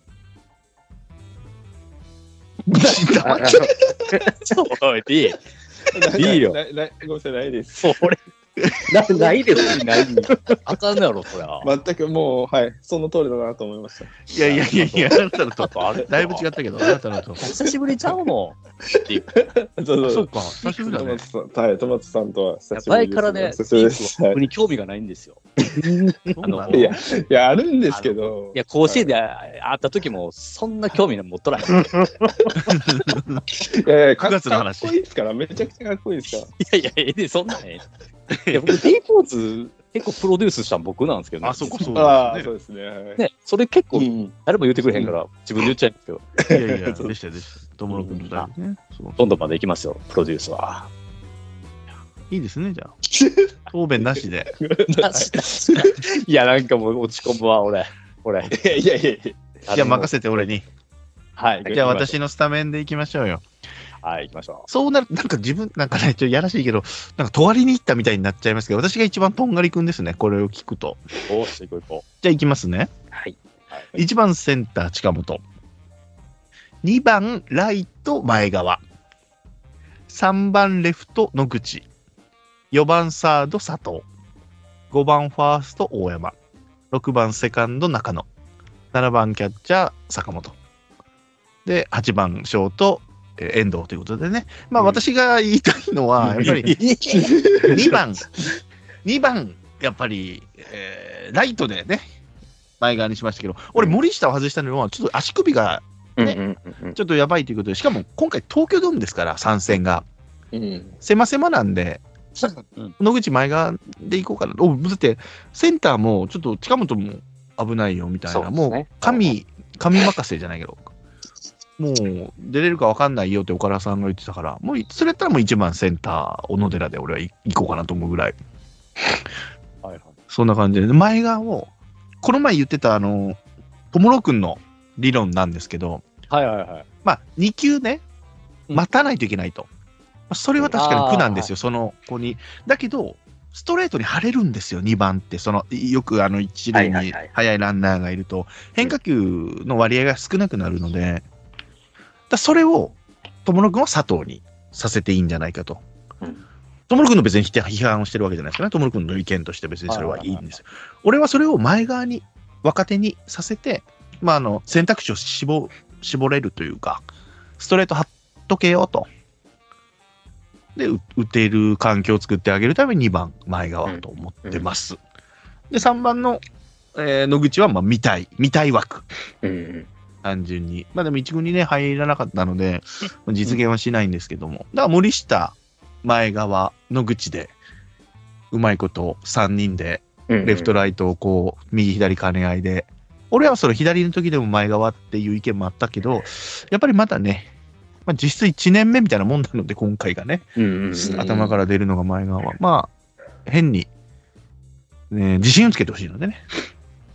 そう、いい。いいよ。 ごめんなさい、ないです。 それな, ないですないあかんやろ、そりゃ。 全くもう、はい、その通りだなと思いました。 いやいやいやいや、あなたのと、だいぶ違ったけど、あなたのと。 久しぶりちゃうのそうそう。 そうか、久しぶりだね。 はい、トマトさんとは久しぶ前りです。 からね、僕に興味がないんですよ。 あのいや、いや、あるんですけど。 いや、甲子園で会った時も、そんな興味持っとらない。いやいや、かっこいいですから、めちゃくちゃかっこいいですから。 いやいや、そんなね。いや僕、D ポーズ結構プロデュースしたの僕なんですけどね。 あ、そうか、そうあそうですね。 ね、それ結構、誰も言ってくれへんから、自分で言っちゃうんですけど。いやいや、でしたでした。友野君とだね。 どんどんまで行きますよ、プロデュースは。 いいですね、じゃあ。答弁なしで。 なしだし。いや、なんかもう落ち込むわ、俺。俺。 いやいやいやいや。じゃあ任せて、俺に。 はい。 じゃあ私のスタメンでいきましょうよ。 はい、行きましょう。 そうなる、なんか自分、なんかね、ちょっとやらしいけど、なんか、とわりに行ったみたいになっちゃいますけど、私が一番とんがりくんですね、これを聞くと。 おー、行こう行こう。 じゃあ行きますね。 はい。 いちばんセンター、近本。にばんライト、前川。さんばんレフト、野口。よばんサード、佐藤。ごばんファースト、大山。ろくばんセカンド、中野。ななばんキャッチャー、坂本。で、はちばんショート、遠藤ということでね。まあ、私が言いたいのは、やっぱりにばん、にばん、やっぱり、えー、ライトでね、前側にしましたけど、俺、森下を外したのは、ちょっと足首が、ね、ちょっとやばいということで、しかも今回、東京ドームですから、参戦が。うん、狭狭なんで、野口前側で行こうかな。おだって、センターも、ちょっと近本も危ないよみたいな、うね、もう神、神任せじゃないけど。もう出れるか分かんないよって岡田さんが言ってたから、もうそれやったらもういちばんセンター、小野寺で俺は行こうかなと思うぐらい。はいはい、そんな感じで、前側を、この前言ってた、あの、友野くんの理論なんですけど、 はいはいはい。 まあ、にきゅうね、待たないといけないと。それは確かに苦なんですよ、その子に。だけど、ストレートに張れるんですよ、にばんって。そのよくあの一塁に速いランナーがいると、変化球の割合が少なくなるので、だそれを友野君は佐藤にさせていいんじゃないかと。うん、友野君の別に批判をしてるわけじゃないですかね。友野君の意見として別にそれはいいんですよ。俺はそれを前側に若手にさせて、まあ、あの選択肢を絞、絞れるというか、ストレート張っとけよと。で、打てる環境を作ってあげるためににばん前側と思ってます。うんうん、で、さんばんの、えー、野口はまあ見たい、見たい枠。うんうん単純に。まあでも一軍にね、入らなかったので、実現はしないんですけども。だから森下、前川、野口で、うまいことさんにんで、レフトライトをこう、右左兼ね合いで、俺はその左の時でも前川っていう意見もあったけど、やっぱりまだね、まあ、実質いちねんめみたいなもんなので、今回がね、頭から出るのが前川は。まあ、変に、ね、自信をつけてほしいのでね。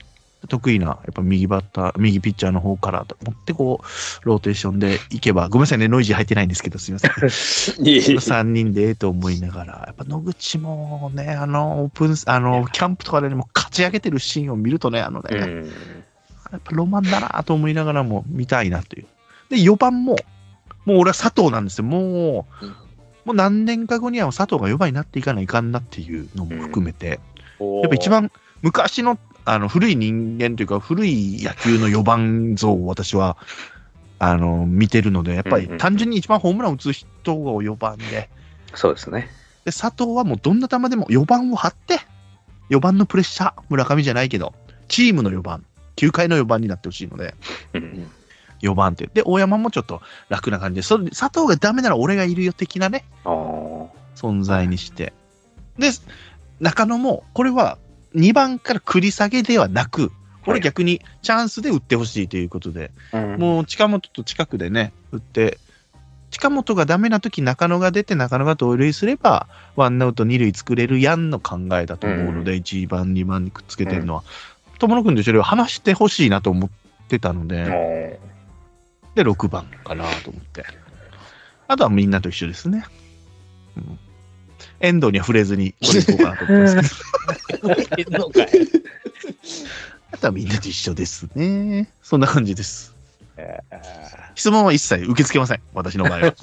得意な、やっぱ右バッター、右ピッチャーの方からと思って、こう、ローテーションでいけば、ごめんなさいね、ノイジー入ってないんですけど、すみません。 いいさんにんでええと思いながら、やっぱ野口もね、あの、オープン、あの、キャンプとかでも勝ち上げてるシーンを見るとね、あのね、 うん、 やっぱロマンだなと思いながらも見たいなという。で、よばんも、もう俺は佐藤なんですよ。もう、うん、もう何年か後には佐藤がよばんになっていかないかんなっていうのも含めて、うん、やっぱ一番昔の、あの古い人間というか、古い野球のよばん像を私は、あの、見てるので、やっぱり単純に一番ホームランを打つ人がよばんで、 そうですね。 で、佐藤はもうどんな球でもよばんを張って、よばんのプレッシャー、村上じゃないけど、チームのよばん、きゅうかいのよばんになってほしいので、うん、よばんって。で、大山もちょっと楽な感じで、それ佐藤がダメなら俺がいるよ的なね、存在にして。で、中野も、これはにばんから繰り下げではなく、これ逆にチャンスで打ってほしいということで、はい、もう近本と近くでね、打って、近本がダメなとき中野が出て中野が盗塁すれば、ワンアウト二塁作れるやんの考えだと思うので、うん、いちばん、にばんにくっつけてるのは、うん、友野君と一緒に話してほしいなと思ってたので、うん、で、ろくばんかなと思って。あとはみんなと一緒ですね。うん、遠藤には触れずに、これいこうかなと思ってますけど。あとはみんなと一緒ですね。そんな感じです。えー、質問は一切受け付けません。私の場合は。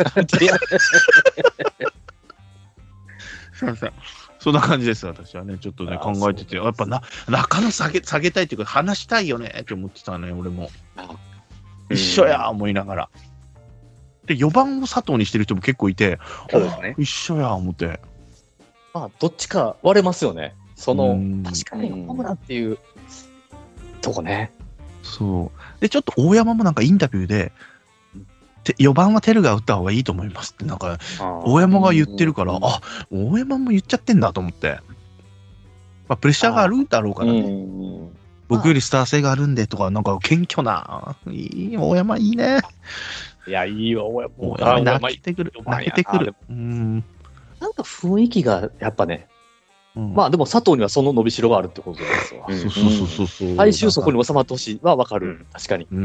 すいません。そんな感じです。私はね、ちょっとね、考えてて、やっぱな、中野下げ、下げたいっていうか、話したいよねって思ってたね、俺も。一緒や思いながら。で、よばんを佐藤にしてる人も結構いて、 そうですね、 一緒や思って。 まあ、どっちか割れますよね。その、確かにホームランっていうとこね。 そう。で、ちょっと大山もなんかインタビューで、よばんはテルが打った方がいいと思いますって、なんか、大山が言ってるから、あ、大山も言っちゃってんだと思って。まあ、プレッシャーがあるだろうからね。僕よりスター性があるんでとか、なんか謙虚な、いい、大山いいね。 いや、いいよ、大山。 大山泣けてくる。泣けてくる。うん。 なんか雰囲気が、やっぱね、うん、まあでも佐藤にはその伸びしろがあるってことですわ。 そうそうそうそう。 最終そこに収まってほしいは分かる、うん。確かに。うん、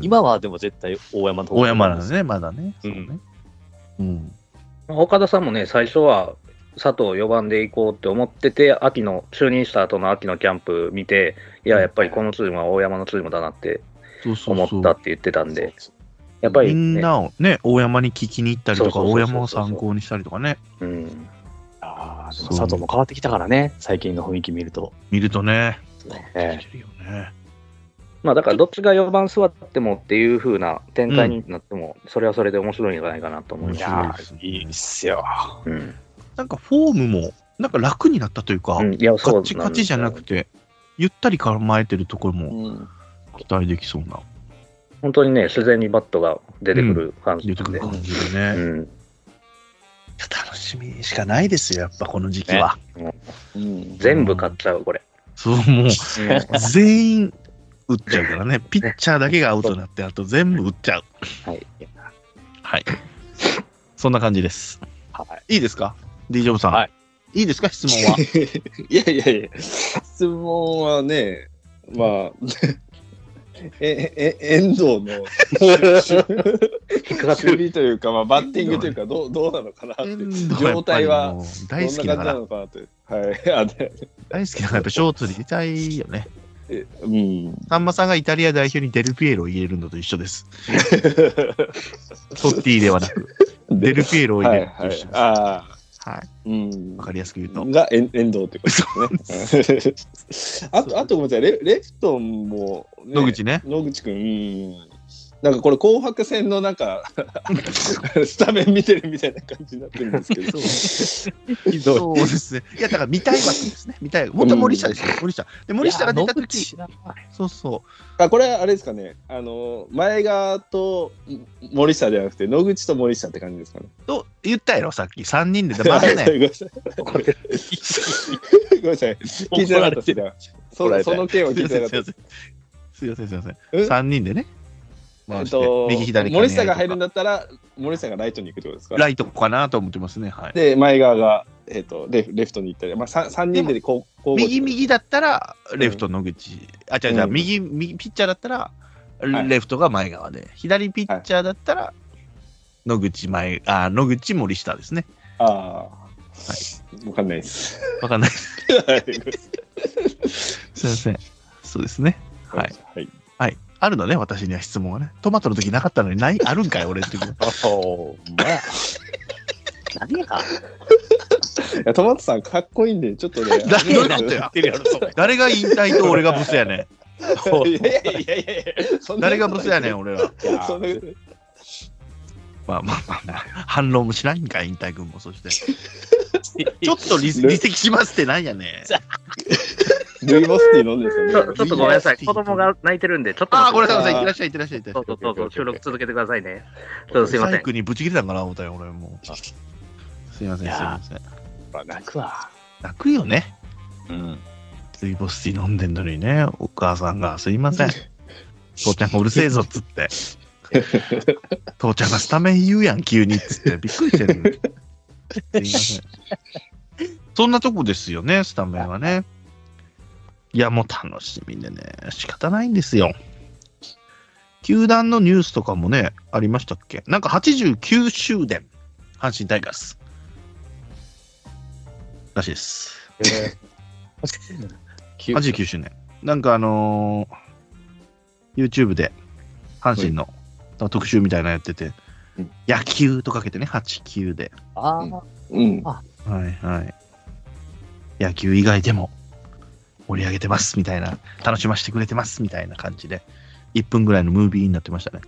今はでも絶対大山の方が。 大山なんですね、まだね。そうね。 うん。岡田さんもね、最初は佐藤よばんでいこうって思ってて、秋の、就任した後の秋のキャンプ見て、いや、やっぱりこのチームは大山のチームだなって思ったって言ってたんで、やっぱり、ね、 みんなをね、大山に聞きに行ったりとか、大山を参考にしたりとかね。うん。 ああ、佐藤も変わってきたからね、最近の雰囲気見ると。 見るとね。 ええ、まあだからどっちがよばん座ってもっていう風な展開になっても、うん、それはそれで面白いんじゃないかなと思います。いやいいっすよ、 うん。なんかフォームもなんか楽になったというか、うん、いやそうカチカチじゃなくて、ゆったり構えてるところも期待できそうな。 本当にね、自然にバットが出てくる感じで、 うん、出てくる感じでね。うん楽しみしかないですよ、やっぱこの時期は。 ねうん、全部買っちゃう、これ。 そう、もう、全員打っちゃうからね、ピッチャーだけがアウトになって、あと全部打っちゃう。はい。はい。そんな感じです。はい、いいですか ?ディージョブ さん。はい。いいですか質問は。 いやいやいや、質問はね、まあ、え、え、遠藤の守備というか、まあ、バッティングというか、どう、どうなのかなって、状態は大好きだから。 どんな感じなのかなって。はい。あで大好きだから、やっぱショーツで入れたいよね。 えうん。 さんまさんがイタリア代表にデルピエロを入れるのと一緒です。トッティではなく、デルピエロを入れるのと一緒です。はいはい、ああ。はい。うん。わかりやすく言うと。 が遠藤ってことですね。あと、あとごめんなさい、レレフトンも、 ね、野口ね。 野口くん。なんかこれ紅白戦のなんかスタメン見てるみたいな感じになってるんですけどそうそうですね。いやだから見たいわけですね。見たい。本当森下ですよ。森下。で森下が出た時、そうそう。 あこれあれですかね。あの前川と森下じゃなくて野口と森下って感じですかね。 と言ったやろさっきさんにんでまずね。ごめんなさい。 ごめんなさい。聞いてなかったですが。そその件を聞いてなかった。 すいませんすいません。さんにんでね。 えっと、右左森下が入るんだったら森下がライトに行くってことですか。 ライトかなと思ってますね。はい。 で前川が、えー、と レ, レフトに行ったり、まあ、3, さんにんでこう右右だったらレフト野口、あ、違う違う、 うん右右ピッチャーだったらいレフトが前側で、左ピッチャーだったら野口前、あ、野口森下ですね。 ああ。はい。わかんないです。 わかんない。 はい。 すいません。そうですね。はい。 はい。 はい。あるのね、私には質問がね。トマトの時なかったのにない、あるんかい、俺って時は。 おー、まあ。何や。 いやトマトさんかっこいいんで、ちょっとね。 誰が言ってや誰が引退と俺がブスやねん。 いやいやいやいやいやそんな誰がブスやねん、俺ら。 いやそんなまあまあまあまあ、反論もしないんかい、引退君も。そして。ちょっと離離席しますってなんやねん。 ルイボスティー飲んでるんですよね。 ちょちょっとごめんなさい。子供が泣いてるんで、ちょっとああ、 待ってください。 ごめんなさい。いってらっしゃい、いってらっしゃい。いってらっしゃい。 そうそうそうそう、収録続けてくださいね。ちょっとすいません。 サイクにぶち切れたんかな、思ったよ、俺もう。すいません、すいません。 泣くわ。 泣くよね。 うん。 ルイボスティー飲んでんのにね、お母さんが、すいません。父ちゃんがうるせえぞっつって。父ちゃんがスタメン言うやん、急にっつって。びっくりしてる。すいません。そんなとこですよね、スタメンはね。いや、もう楽しみでね、仕方ないんですよ。球団のニュースとかもね、ありましたっけ？なんかはちじゅうきゅうしゅうねん、阪神タイガース。らしいです。はちじゅうきゅうしゅうねん。なんかあのー、YouTube で阪神の特集みたいなのやってて、 うん、 野球とかけてね、はちきゅうで。 ああ。 うん。 はいはい。野球以外でも盛り上げてますみたいな、楽しませてくれてますみたいな感じで、いっぷんぐらいのムービーになってましたね。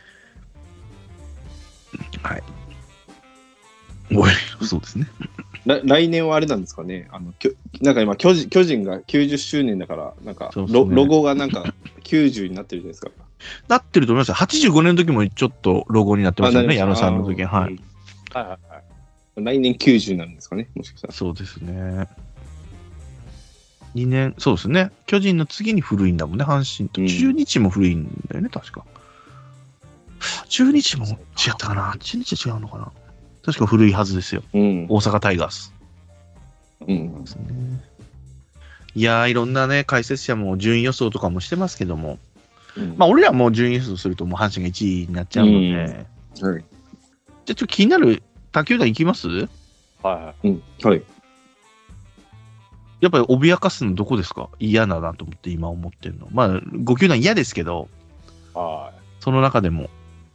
はい。おい、そうですね。 来年はあれなんですかね。あのきょなんか今巨人、巨人がきゅうじゅっしゅうねんだから、なんか ロ,、 そうそうね、 ロゴがなんかきゅうじゅうになってるじゃないですか。 なってると思いますよ。はちじゅうごねんの時もちょっとロゴになってましたよね、矢野さんの時。はい。 はいはいはい。来年きゅうじゅうになるんですかね、もしかしたら。 そうですね。にねん、そうですね。巨人の次に古いんだもんね、阪神と。中日も古いんだよね、確か。中日も違ったかな。中日は違うのかな。確か古いはずですよ。 うん、 大阪タイガース。 うんですね、いやー、いろんなね、解説者も順位予想とかもしてますけども、うん、まあ、俺らも順位予想すると、もう阪神がいちいになっちゃうので、 うんはい、 じゃあ、ちょっと気になる他球団いきます？ はいはい。 うん、はい。 やっぱり脅かすのどこですか？嫌だなと思って今思ってるの。まあ、ご球団嫌ですけど、 はい。 その中でも。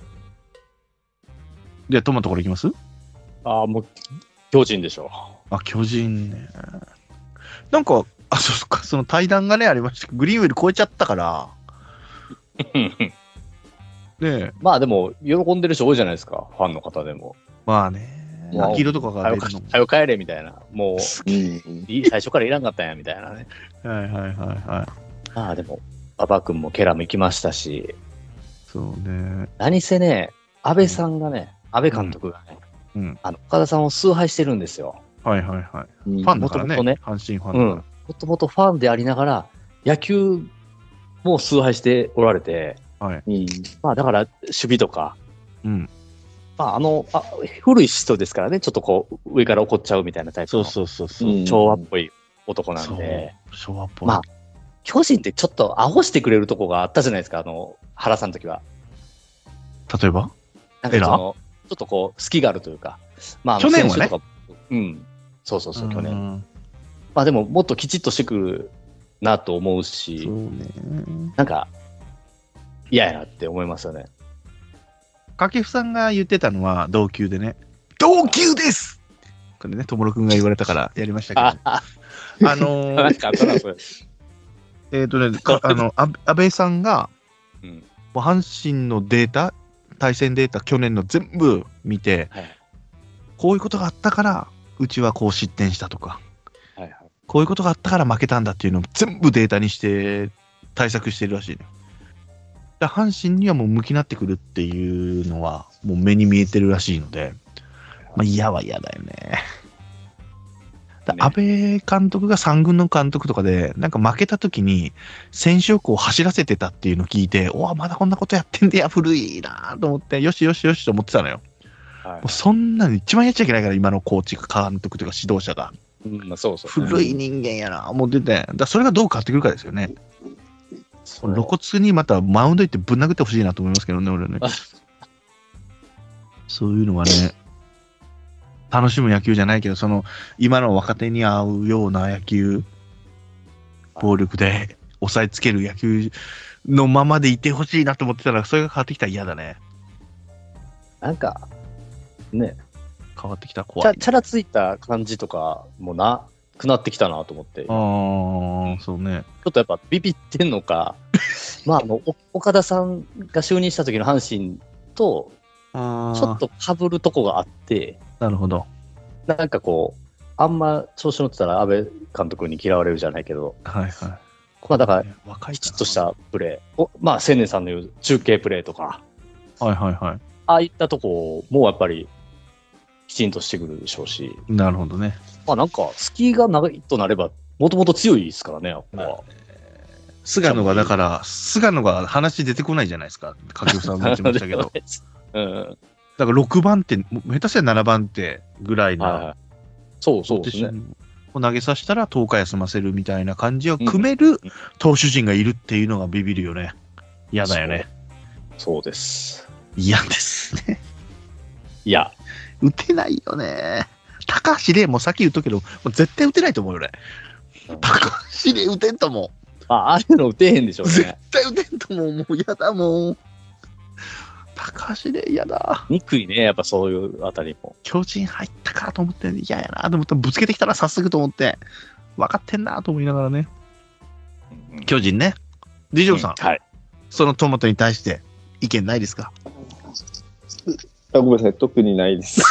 で、トマトからいきます？ ああ、もう、巨人でしょ。 あ、巨人ね。なんか、あ、そうか、その対談がね、ありましたけど、グリーンウェル超えちゃったから、ねえ。 まあでも、喜んでる人多いじゃないですか、ファンの方でも。 まあね、秋色とかが出るのも。 はよ帰れみたいな。もう、 うん、 い最初からいらんかったんや、みたいなね。 はいはいはいはい。 まあでも、馬場君もケラも行きましたし、 そうね。 何せね、安倍さんがね、安倍監督がね、 うん、 あの岡田さんを崇拝してるんですよ。 はいはいはい。 うん、 ファンだからね、 もともとね阪神ファンだから。 うん。もともとファンでありながら、野球も崇拝しておられて、 はい。 うん、 まあだから、守備とか、 うん。 まああの、あ古い人ですからね、ちょっとこう、上から怒っちゃうみたいなタイプの、 そうそうそうそう。 昭和っぽい男なんで、 昭和っぽい。 まあ、巨人ってちょっとアホしてくれるとこがあったじゃないですか、あの、原さんの時は。 例えばなんかその、ちょっとこう、隙があるというか、まあ、 去年はね選手とかうん。そうそうそう、去年。 うんまあでも、もっときちっとしてくるなと思うし、 そうね。 なんか、嫌やなって思いますよね。 掛布さんが言ってたのは、同級でね、同級ですこれね、ともろくんが言われたからやりましたけど、 ああのなんー、 かあったな、それ。 えっとね、かあの、あ安倍さんが、 うん。 もう阪神のデータ、対戦データ、去年の全部見て、 はい。 こういうことがあったから、うちはこう失点したとか、 はいはい。 こういうことがあったから負けたんだっていうのを全部データにして対策してるらしいね。だから阪神にはもう向きなってくるっていうのはもう目に見えてるらしいので、まあ嫌は嫌だよね。だ安倍監督がさん軍の監督とかで、なんか負けた時に選手をこう走らせてたっていうのを聞いて、おわ、まだこんなことやってんでや、古いなと思って、よしよしよしと思ってたのよ。 はいもうそんなの一番やっちゃいけないから、今のコーチか監督とか指導者が。 うん、そうそう。 古い人間やな、思ってて。だからそれがどう変わってくるかですよね。 そう露骨にまたマウンド行ってぶん殴ってほしいなと思いますけどね、俺ね。そういうのはね、楽しむ野球じゃないけど、その、今の若手に合うような野球、暴力で抑えつける野球のままでいてほしいなと思ってたら、それが変わってきたら嫌だね。 なんか、ね、 変わってきたらチ怖い。 ャチャラついた感じとかもなくなってきたなと思って、ちあょあ、そうね。 っとやっぱビビってんのか、まあ、あの、お岡田さんが就任した時の阪神と、 ああ、 ちょっと被るとこがあって、 なるほど。 なんかこう、あんま調子乗ってたら安倍監督に嫌われるじゃないけど、 はいはい。 まあだから、 若いきちっとしたプレー、おまあ、青年さんの言う中継プレーとか、 はいはいはああいったとこもやっぱりきちんとしてくるでしょうし、 い。なるほどね。 まあなんか、スキーが長いとなれば、もともと強いですからね、やっぱ。 菅野がだから、菅野が話出てこないじゃないですか。掛布さんも言ってましたけど。 うん。 だからろくばん手、もう下手したらななばん手ぐらいはいは。 ないそうそうですね。 を投げさせたらとおか休ませるみたいな感じを組める投手陣がいるっていうのがビビるよね。嫌だよね。 そう、そうです。 嫌ですね。 いや、 打てないよね。高橋礼もさっき言っとくけど、もう絶対打てないと思うよね。高橋礼打てんと思う。 まあ、ああいうの打てへんでしょう絶ね。 対打てんと思う。もう嫌だもん。高橋礼嫌だ。 憎いね、やっぱそういうあたりも。 巨人入ったかと思って嫌やなと思ってぶつけてきたら早速と思って分かってんなと思いながらね。巨人ね。ディジョブさん、 はい。 そのトマトに対して意見ないですか？ あ、ごめんなさい、特にないです。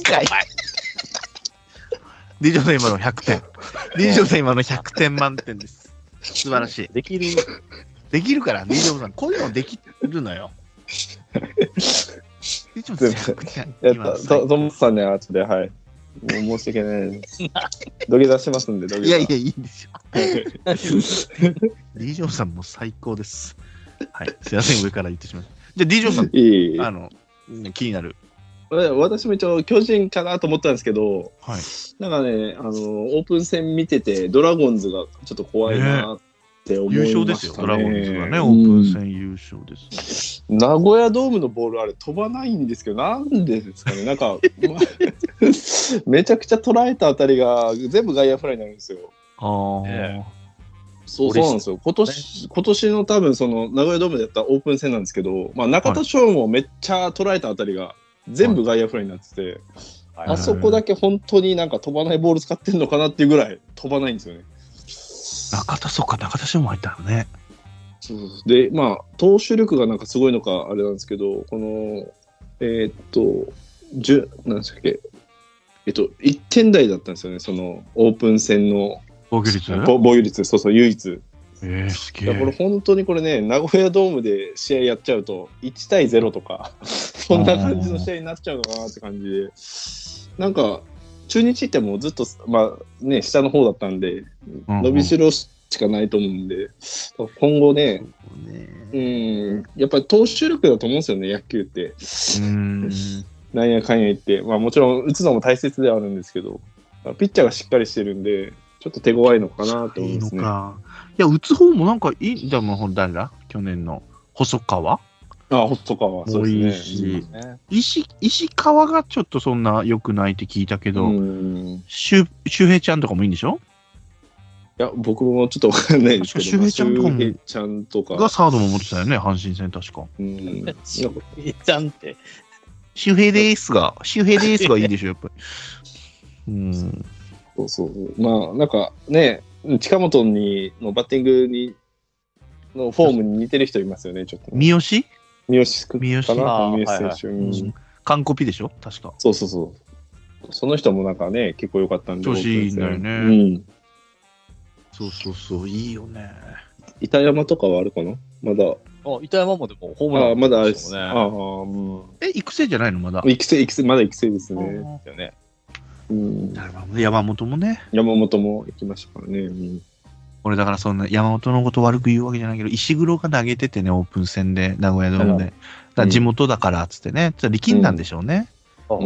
ディジョブさん今のひゃくてん。ディジョブさん今のひゃくてん満点です。素晴らしい。 できる。 できるから、ディジョブさん。こういうのできるのよ。ディジョブさんひゃくてん。 やっ今た、と、ともさんには後で、はい。もう申し訳ないです。土下座しますんで、土下座。 いやいや、いいんですよ。ディジョブさんも最高です。はい。すいません、上から言ってしまいました。じゃあ、ディジョブさん、 いい。 あの、気になる。 私も一応巨人かなと思ったんですけど、 はい。 なんかね、あの、オープン戦見てて、ドラゴンズがちょっと怖いなって思いましたね。 優勝ですよ、ドラゴンズがね、オープン戦優勝です。 名古屋ドームのボールあれ飛ばないんですけど、なんでですかね、なんか、めちゃくちゃ捉えたあたりが全部外野フライになるんですよ。 ああ、 えそうそうなんですよ。今年、今年の多分その名古屋ドームでやったオープン戦なんですけど、まあ、中田翔もめっちゃ捉えたあたりが全部外野フライになってて、 はいあそこだけ本当になんか飛ばないボール使ってんのかなっていうぐらい飛ばないんですよね。 中田、そうか、中田翔も入ったのね。 そうそうそうで、まあ、投手力がなんかすごいのかあれなんですけど、この、えーっと、じゅなんでしたっけ、えっと、いってん台だったんですよね、そのオープン戦の防御率ぼ防御率、そうそう、唯一。 えー、すげいやこれえ。 本当にこれね、名古屋ドームで試合やっちゃうと、いちたいゼロとか、そんな感じの試合になっちゃうのかなって感じで、なんか、中日ってもうずっと、まあね、下の方だったんで、 うんうん伸びしろしかないと思うんで、今後ね、 ねうん、やっぱり投手力だと思うんですよね、野球って。 うーん。 なんやかんや言って、まあもちろん打つのも大切ではあるんですけど、ピッチャーがしっかりしてるんで、ちょっと手強いのかなと思いいのいますね。 か。いや、打つ方もなんかいいんだもん、誰だ去年の細川あ、細川、そうもういいですしね。 ね。 石石川がちょっとそんな良くないって聞いたけど、 うん周周平ちゃんとかもいいんでしょいや、僕もちょっとわかんないですけど、 周平ちゃんとかもまあ周平ちゃんとか。 がサードも持ってたよね、阪神戦確か。 うん、なんかちゃんって。 周平でーすが、周平でーすがいいでしょ、やっぱり。うん。 そうそう。まあ、なんかね、近本にのバッティングにのフォームに似てる人いますよね、ちょっと、ね。 三好三好くん三好かなあー三好選手。うんうん完コピでしょ確か。 そうそうそう。その人もなんかね、結構良かったんで。 調子いいんだよねうん。 そうそうそう、いいよね。 板山とかはあるかなまだ。 あ、板山もでもホームランああ、まだあれです。 ね。 ああ、うん。 え、育成じゃないのまだ。 育成、育成、まだ育成ですね。 だよね。 うん。 なるほど山本もね。 山本も行きましたからね。うん。 俺だからそんな山本のこと悪く言うわけじゃないけど、石黒が投げててね、オープン戦で、名古屋ドームで。だから地元だからっつってね、ちょっと力んだんでしょうね。 あうん。 フ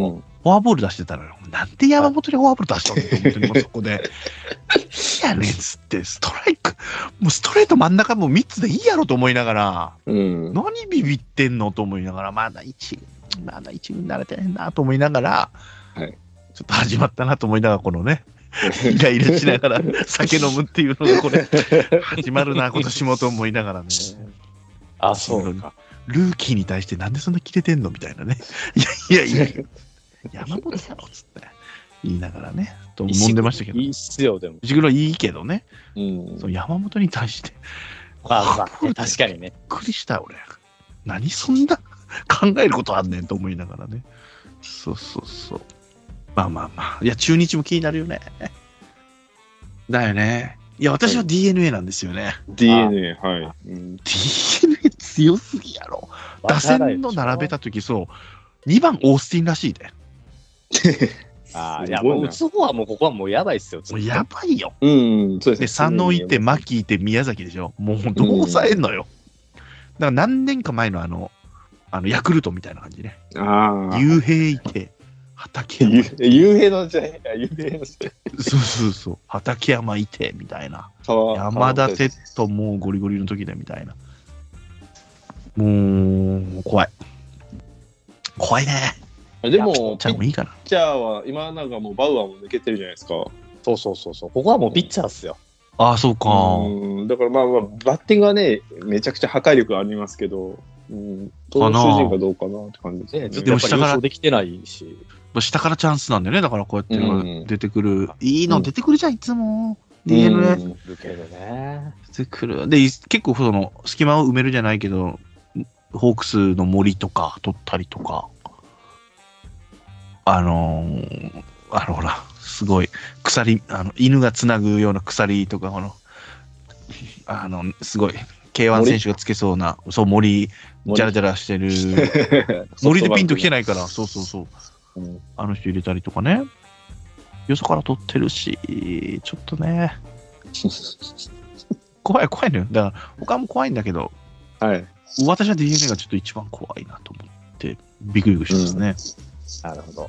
フォアボール出してたのよ。なんで山本にフォアボール出したのと思って、もうそこで。いやねんっつって、ストライク、もうストレート真ん中もみっつでいいやろと思いながら、 うん、 何ビビってんのと思いながら、まだいち、まだいち軍慣れてないなと思いながら、 はい、 ちょっと始まったなと思いながら、このね、イライラしながら酒飲むっていうのがこれ、始まるな、今年もと思いながらね。 あ、そうか。 ルーキーに対してなんでそんなキレてんのみたいなね。いやいやいや、山本やろっつって言いながらね、と飲んでましたけど。 いいっすよ、でも。 石黒いいけどね、 うん、 その山本に対して。 まあまあ、ね、確かにね。 びっくりした俺。何そんな考えることあんねんと思いながらね。そうそうそう。まあまあまあ。いや、中日も気になるよね。だよね。いや、私は ディーエヌエー なんですよね。 ディーエヌエー、はい。 うん、ディーエヌエー 強すぎやろ。打線の並べたとき、そう、にばんオースティンらしいで。 ああ、いや、もう打つ方はもうここはもうやばいっすよ。 もうやばいよ。 うん、そうですね。 で、佐野いて、牧いて、宮崎でしょ。もうどう抑えんのよ。だから何年か前のあの、あのヤクルトみたいな感じね。 ああ。 雄平いて、畠山。 雄平の時代、雄平の時代。 そうそうそう。畠山いて、みたいな。山田哲人もうゴリゴリの時だみたいな。もう、怖い。怖いね。 でも、 ピッチャーは、今なんかもうバウアーも抜けてるじゃないですか。 そうそうそうそう。ここはもうピッチャーっすよ。 ああ、そうか。 うん、だからまあまあ、バッティングはね、めちゃくちゃ破壊力ありますけど、うん、投手陣がどうかなって感じですね。 ずっとやっぱり優勝できてないし。 下からチャンスなんだよね。だからこうやって出てくる。うん、いいの出てくるじゃん、いつも。ディーエヌエー。 出てくるね。 出てくる。で、結構その、隙間を埋めるじゃないけど、ホークスの森とか取ったりとか、あのー、あのほら、すごい鎖、あの犬がつなぐような鎖とか、この、あの、すごい、ケーワン 選手がつけそうな、そう、森、ジャラジャラしてる、森でピンと来てないから、そうそうそう、うん、あの人入れたりとかね、よそから取ってるし、ちょっとね、怖い怖いのよ。だから、他も怖いんだけど、 はい。 私は ディーエヌエー がちょっと一番怖いなと思って、ビクビクしますね。 うん、なるほど。はい。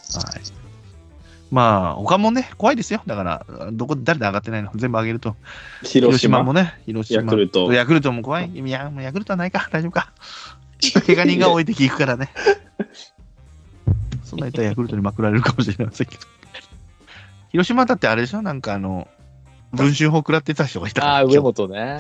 まあ、他もね、怖いですよ。だから、どこ、誰で上がってないの全部上げると。 広 島, 広島もね、広島。 ヤクルト。 ヤクルトも怖い。いや、もうヤクルトはないか。大丈夫か。怪我人が置いてきくからね。そんな言ったらヤクルトにまくられるかもしれませんけど。広島だってあれでしょなんかあの、文春法食らってた人がいたから。 ああ、上本ね。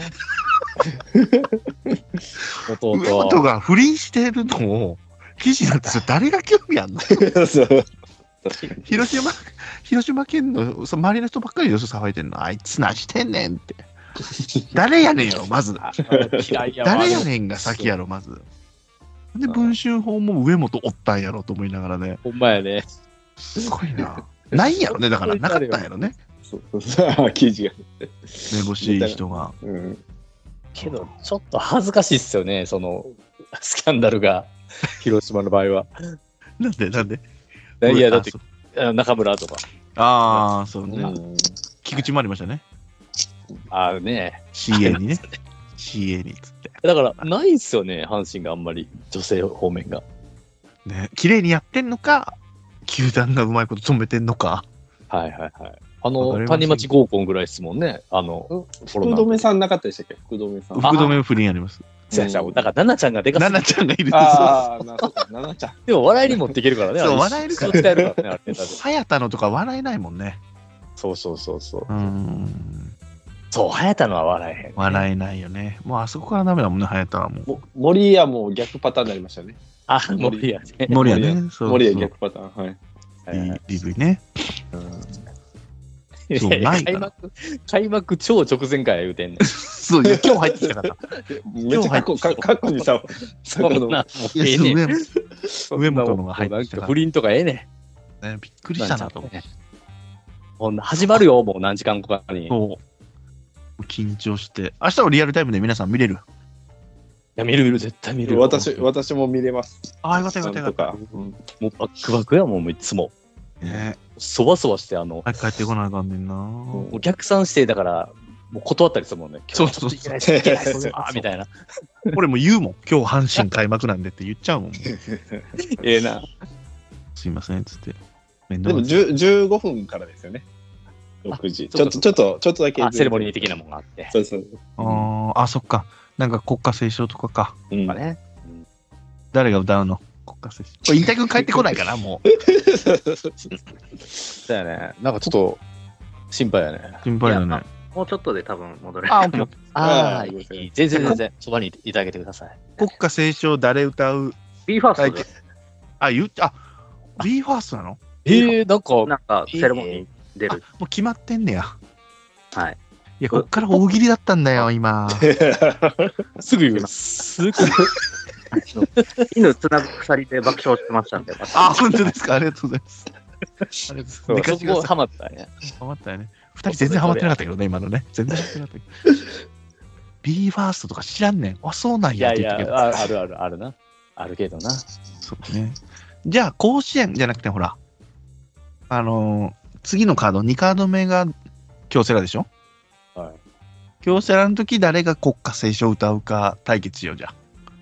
弟上本が不倫してるのを記事になってそれ誰が興味あんの広島広島県のそ周りの人ばっかりで騒いでんのあいつ何してんねんって誰やねんよまず誰やねんが先やろまずで文春法も上本おったんやろと思いながらねほんまやねすごいなないんやろねだからなかったんやろねそうそう記事がめぼしい人が、 うんけど、ちょっと恥ずかしいっすよね、その、スキャンダルが、広島の場合は。 なんでなんでいや、だって、中村とか。 ああ、そうね。菊池もありましたね。 ああね。 シーエー にね。シーエー につって。 だから、ないっすよね、阪神があんまり、女性方面が。 ね、綺麗にやってんのか、球団がうまいこと止めてんのか。 はいはいはい。あの、谷町合コンぐらいですもんね。あの、 福留さんなかったでしたっけ福留さん。 福留不倫あります。 だから、奈々ちゃんがでかすぎ奈々ちゃんがいるああ、そうか、奈々ちゃん。 でも、笑いに持っていけるからね。 そう、笑えるから。 使えるからね、あれ。 早田のとか笑えないもんね。 そうそうそうそう。 うん。 そう、早田のは笑えへん。 笑えないよね。もうあそこからダメだもんね、早田はもう。 森谷も逆パターンになりましたね。 あ、森谷ね。 森谷ね。 森谷逆パターン。はい。 ディーブイ ね。そうない開幕、開幕超直前から言うてんねん。 そう、今日入ってきたから。 今日入ってきた。過去にさ、 そんな、ええねん。 上本のが入ってきたから。 不倫とかええねん。びっくりしたなと思って。 ほんな始まるよ、もう何時間後かに。 そう。緊張して。明日はリアルタイムで皆さん見れる？いや、見る見る、絶対見る。 私、私も見れます。 ああ、よかったよかったよかった。 もうバックバックやもん、いつも。 ねそわそわして、あの、 帰ってこなあかんねんな。 お客さんして、だから、もう断ったりするもんね。 そうそうそう。 いけないいけないあみたいな。 俺も言うもん。今日阪神開幕なんでって言っちゃうもん。 ええな。 すいませんっつって。面でも倒くさいじゅうごふんからですよね。ろくじ。ちょっと、 そうかちょっと、ちょっとだけ。 あセレモニー的なもんがあって。 そうそう。 あーあ、そっか。なんか国歌斉唱とかか。 うん。 まあね。 誰が歌うの国歌斉唱。これ、引退君帰ってこないかな、もう。 だよね。なんかちょっと心配やね。 心配だねいや。もうちょっとで多分戻れる。 あ、オッケー。 ああ、 うんいいいい。全然全然、そばにいてあげてください。 国歌斉唱誰歌う？ ビーファーストで、 あ、言っあ、ビーファーストなの？ ええなんか、 なんかセレモニー出あ、 る。 もう決まってんねや。 はい。 いや、こっから大喜利だったんだよ、今。 すぐ言う。すぐ。 犬つなぐ鎖で爆笑してましたんで。 あ、本当ですか。ありがとうございます。ありがとうございます。寝かそこしてください。 ハマったね。 ハマったよね。二人全然ハマってなかったけどね、今のね。全然ハマってなかったけど。ビーファーストとか知らんねん。あ、そうなんいやいやって言ったけど。 や、ああるあるあるな。あるけどな。 そうね。じゃあ、甲子園じゃなくて、ほら、あのー次のカード、にカード目が京セラでしょ？ はい。 京セラの時、誰が国歌斉唱歌うか対決しようじゃん。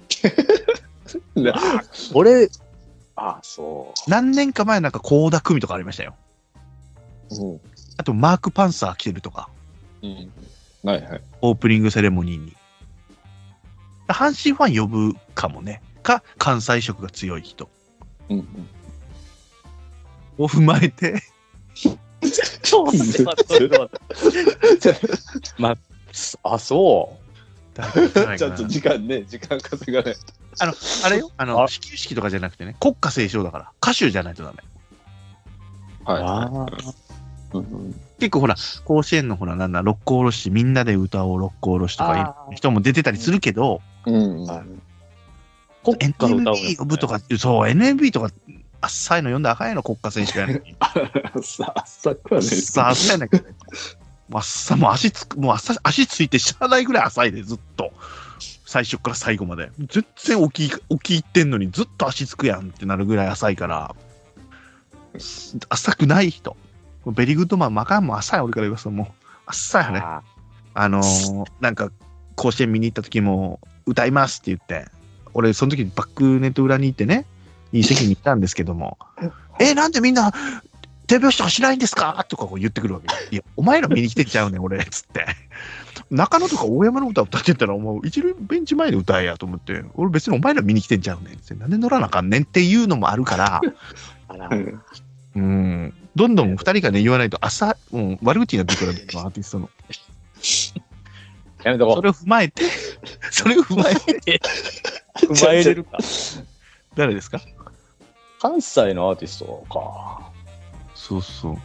俺、あ、そ何年か前なんか倖田來未とかありましたよ。 うん。 あと、マーク・パンサー来てるとか、 うん。はいはい。 オープニングセレモニーに。阪神ファン呼ぶかもね。か、関西色が強い人うんうん。 を踏まえて、 う。ちょっと待って、待って、待って。まあ、あ、そ誰かじゃないちょかなっと時間ね、時間稼がない。 あの、あれよ、あの、 あ始球式とかじゃなくてね、国歌斉唱だから、歌手じゃないとダメ。 う。 はああ。 い。うん結構ほら、甲子園のほら、なんだ、六甲おろし、みんなで歌おう六甲おろしとかいう人も出てたりするけど、 うん。 はい国歌の歌をエヌエムビー 呼ぶとか、そう、エヌエムビー とか、あっさいの読んだらあかんやろ、国歌選手やねん。 さあ、さくはね。 さあ、あっさいんだけどね。もうあっさ、もう足つく、もうあっさ、足ついてしゃあないぐらい浅いで、ずっと。最初から最後まで。全然起き、起き入ってんのにずっと足つくやんってなるぐらい浅いから、浅くない人。ベリーグッドマン、マカンも浅い俺から言わすともう、浅いよね。 ああのーなんか、甲子園見に行った時も、歌いますって言って、俺、その時バックネット裏に行ってね、いい席に行ったんですけども、え、なんでみんな、手拍子とかしないんですかとかこう言ってくるわけ。いや、お前ら見に来てんちゃうねん、俺、つって。中野とか大山の歌歌ってたら、もう一塁ベンチ前で歌えやと思って、俺別にお前ら見に来てんちゃうねんって、なんで乗らなあかんねんっていうのもあるから、 あら。 うん、どんどん二人がね、言わないと、朝、もう悪口になってくるんだよ、アーティストの。 やめとこそれを踏まえて、それを踏まえて、 う。踏まえれるか。 誰ですか？ 関西のアーティストか。 そうそう。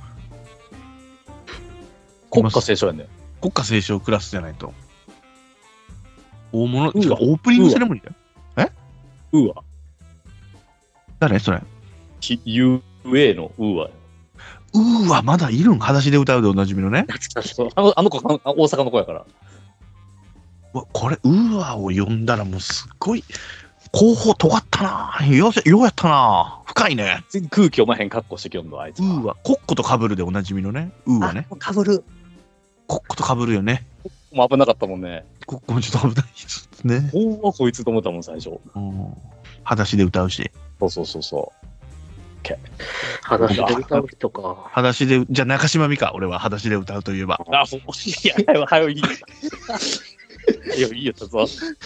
国歌斉唱やね。 国歌斉唱クラスじゃないと。大物、 うわ違う、オープニングセレモニーだよ。 うわ。 誰それ？ き ユーエー のうわ。 うーわ、まだいるん？裸足で歌うでおなじみのね。 懐かしい。 あのあの子、あ大阪の子やから。 うわこれ、うーわを呼んだらもうすっごい、候補尖ったなようようやったな深いね。 全然空気読まへん格好してきよんの、あいつは。 うーわ、コッコと被るでおなじみのね。うーわね。 かぶる。 コッコと被るよね。 もう危なかったもんね。 コッコもちょっと危ないですね。 おお、こいつと思ったもん、最初。 うん裸足で歌うし。 そうそうそうそ裸足で歌う人か。 裸足で、じゃあ中島美嘉、俺は裸足で歌うといえば。 う。あ、ほんいや、はよ、はよ、いいよ。いや、いいよ、ぞ。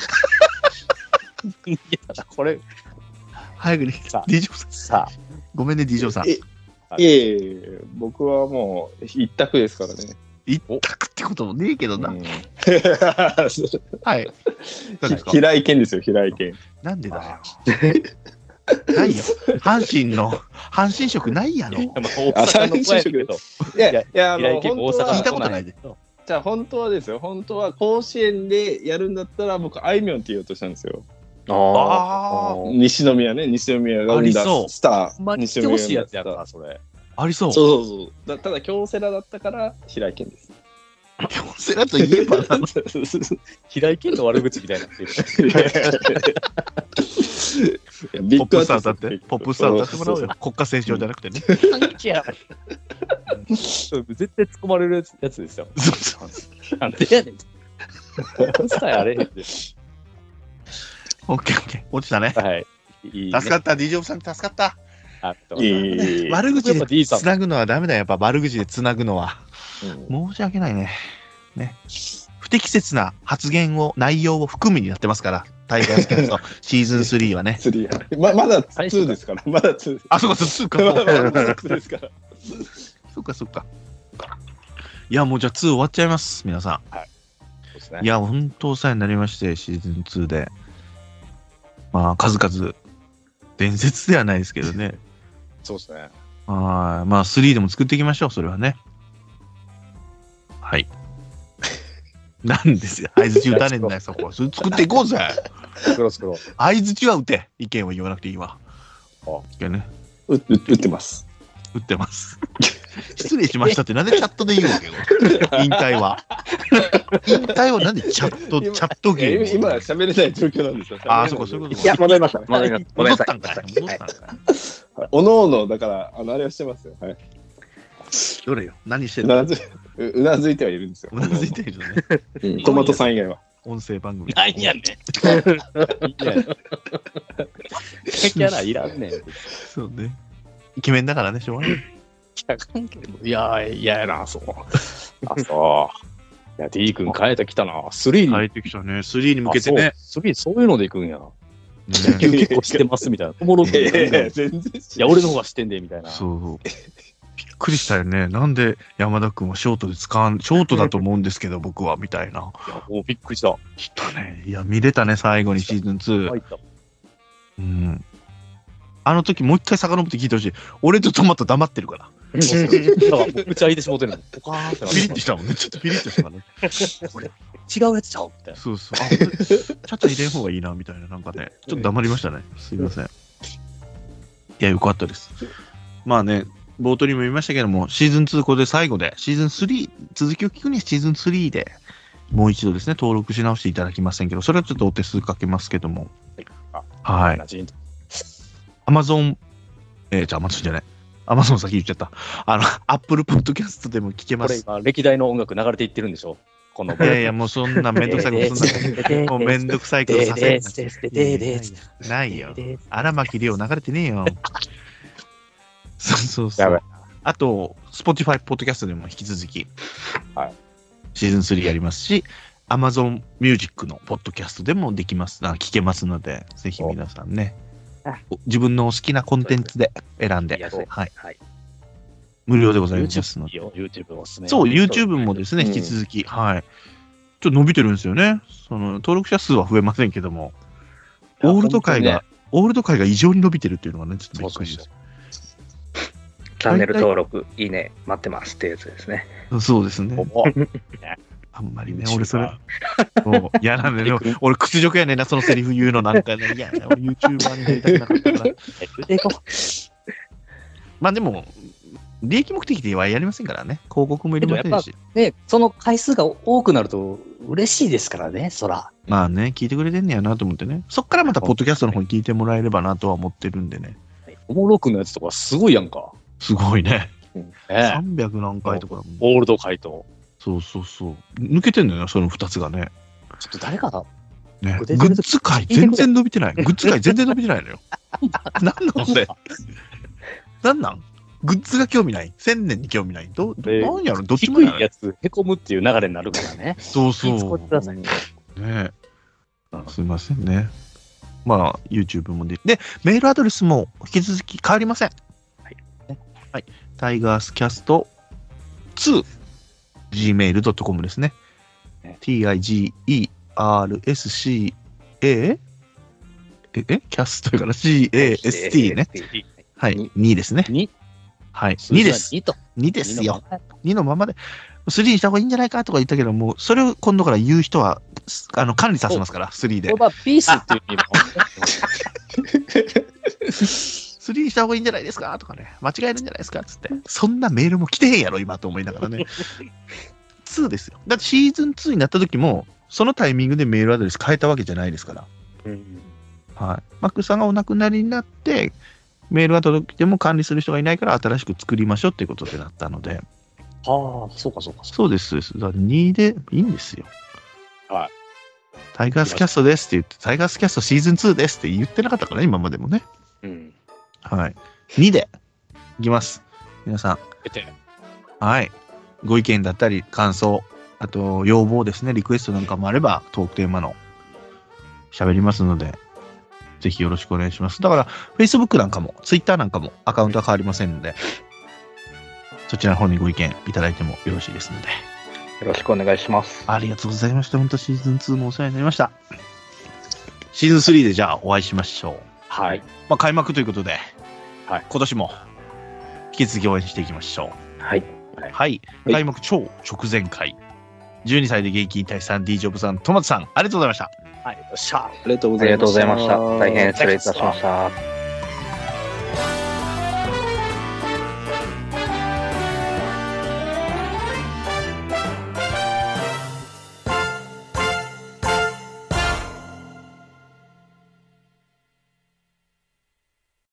いや、これ、 早くに、 さあディジョーさん。 さごめんね、ディジョーさん。 えいえいえ、僕はもう一択ですからね。 一択ってこともねえけどな。 うんはい。何ですか？ 平井堅ですよ、平井堅。 なんでだよ。ないよ。阪神の、阪神色ないやろ。 あ、まあ、大阪の子やけど、 いや、いや、あの、 平井堅本当大阪聞いたは、 ことないで。 じゃあ本当はですよ、本当は甲子園でやるんだったら、僕、あいみょんって言おうとしたんですよ。 あー西宮ね、西宮が生んだありそうスター。 まあ、 西来てほ宮がしいやつやから、それ。 ありそう。 そうそうそう。だただ、京セラだったから、平井堅です。 京セラといえばなの。 平井堅の悪口みたいになってる。 ビポップスター歌って、ポップスター歌ってもらおうよそ。 国家斉唱じゃなくてね。 関係や絶対突っ込まれるやつですよ。 そうそうなんでやねん。さえあれへんで。 オッケーオッケー。落ちたね。 はい。いいね助かった、ディジョブさん助かった。 あいいいいいい悪口やっぱ D でさんつなぐのはダメだよ。やっぱ悪口でつなぐのは。 うん申し訳ないね。ね。不適切な発言を、内容を含むになってますから、タイガースキャストシーズンスリーはね。 スリーままだツーですから、まだツー。 あ、そうか、そうか。 まだまだツーですから。 そっか、そっか。いや、もうじゃあツー終わっちゃいます、皆さそうですねん。いや、本当お世話になりまして、シーズンツーで。まあ、数々、伝説ではないですけどね。 そうですね。 はい。まあ、スリーでも作っていきましょう、それはね。はい。なんですよ。相づち打たねえんだよ、そこ。それ作っていこうぜ。 作ろう作ろう。 相づちは打て。意見は言わなくていいわ。 あいやね。 うう打ってます。 打ってます。失礼しましたってなんでチャットで言うわけよ。引退は。引退はなんでチャット、チャットゲーム。 今は喋れない状況なんですよ。 ああ、そうか、そういうこといや、戻りました。戻りました。ごめんなさい戻ったんかい。戻ったんかい。 おのおの、だから、あの、あれはしてますよ。はい。 どれよ。何してるのうなずううなずいてはいるんですよ。 うなずいてるよね。 うんトマトさん以外は。 音声番組。 なんやねん。キャラいらんねん。 そうね。イケメンだからね、しょうがない。 いや、嫌やな、そう。あ、そう。いや、D 君変えてきたな。スリーに。 変えてきたね。スリーに向けてね。 スリーそういうのでいくんや。 ね結構知ってますみたいな。おもろくいやいやいやい全然や、俺の方が知ってんで、みたいな。 そう。びっくりしたよね。なんで山田君はショートで使わん、ショートだと思うんですけど、僕は、みたいな。 いや、もうびっくりした。 きっとね、いや、見れたね、最後にシーズンツー。 入った。 うん。あの時もう一回遡って聞いてほしい。俺とトマト黙ってるから。 だから、もう口開いてしもうてるの。ポカーンってなピリッとしたもんね。ちょっとピリッとしたからね。 これ、違うやつちゃうみたいな。 そうそう。あ、これちょっと入れん方がいいな、みたいな。なんかね、ちょっと黙りましたね。すいません。いや、よかったです。まあね、冒頭にも言いましたけども、シーズンツーこれで最後で、シーズンスリー、続きを聞くにはシーズンスリーでもう一度ですね、登録し直していただきませんけど、それはちょっとお手数かけますけども。はい。アマゾン、えー、じゃあアマゾンじゃない。アマゾン先言っちゃった。あの、アップルポッドキャストでも聞けます。 これ今、歴代の音楽流れていってるんでしょこのいやいや、もうそんなめんどくさいことすんな。もうめんどくさいことさせんな。ないよ。荒牧亮流れてねえよ。そうそうそう。あと、Spotify ポッドキャストでも引き続き、 はい、 シーズンスリーやりますし、Amazon Music のポッドキャストでもできます、あ聞けますので、ぜひ皆さんね、自分の好きなコンテンツで選んで、はいはい、無料でございますので。 YouTube おすすめ。 そう、YouTube もですね、引き続き、はい。ちょっと伸びてるんですよね。その登録者数は増えませんけども、オールド界が、オールド界が異常に伸びてるっていうのがね、ちょっとびっくりです。 チャンネル登録、いいね、待ってますってやつですね。 そうですね。あんまりね、俺それ、もう嫌なんだよ。俺屈辱やねんな、そのセリフ言うのなんかね。いや、俺 YouTuber になりたくなかったから。まあでも、利益目的ではやりませんからね。広告も入れませんし。 ね、その回数が多くなると嬉しいですからね、そら。 まあね、聞いてくれてんねやなと思ってね。そっからまたポッドキャストの方に聞いてもらえればなとは思ってるんでね。 おもろくのやつとかすごいやんか。 すごいね。 うん、 さんびゃく何回とか。 オールド回答。 そうそうそう。抜けてんのよ、そのふたつがね。 ちょっと誰かな、 ね、グッズ界全然伸びてない。グッズ界全然伸びてないのよ。なんなんこれ。なんなんグッズが興味ない。千年に興味ない。ど、どなんやろどっちもや低いやつ、へこむっていう流れになるからね。 そうそう。 ねすいませんね。まあ、YouTube もで。で、メールアドレスも引き続き変わりません。はい。はい、タイガースキャストツー、ジーメールドットコム ですね。ティーアイジーイーアールエスシーエー え、えキャストだから シーエーエスティー ね。はい。にですね。 にはい。にです。 にと。 にですよ。にのままで。スリーにした方がいいんじゃないかとか言ったけども、それを今度から言う人は、あの、管理させますから、スリーで。 これはピースっていう意味スリーした方がいいんじゃないですかとかね、間違えるんじゃないですかつって。そんなメールも来てへんやろ、今と思いながらね。ツーですよ。だってシーズンツーになった時も、そのタイミングでメールアドレス変えたわけじゃないですから。うん、はい。マックさんがお亡くなりになって、メールが届いても管理する人がいないから新しく作りましょうっていうことでなったので。 はあ、そうかそうか。 そうです、そうです。だからにでいいんですよ。 はい。 タイガースキャストですって言って、タイガースキャストシーズンツーですって言ってなかったからね、今までもね。 うん。 はい。 にでいきます。皆さん。 出て。 はい。ご意見だったり、感想、あと要望ですね、リクエストなんかもあれば、トークテーマの喋りますので、ぜひよろしくお願いします。だから、Facebook なんかも、Twitter なんかもアカウントは変わりませんので、そちらの方にご意見いただいてもよろしいですので。 よろしくお願いします。 ありがとうございました。本当シーズンツーもお世話になりました。シーズンスリーでじゃあお会いしましょう。 はい。 まあ、開幕ということで、 はい、 今年も引き続き応援していきましょう。 はい。 はい。はい、開幕超直前回。じゅうにさいで現役引退さん、D ジョブさん、トマトさん、ありがとうございました。 はい。よっしゃ。 ありがとうごありがとうございました。 ました。 大変失礼いたしました。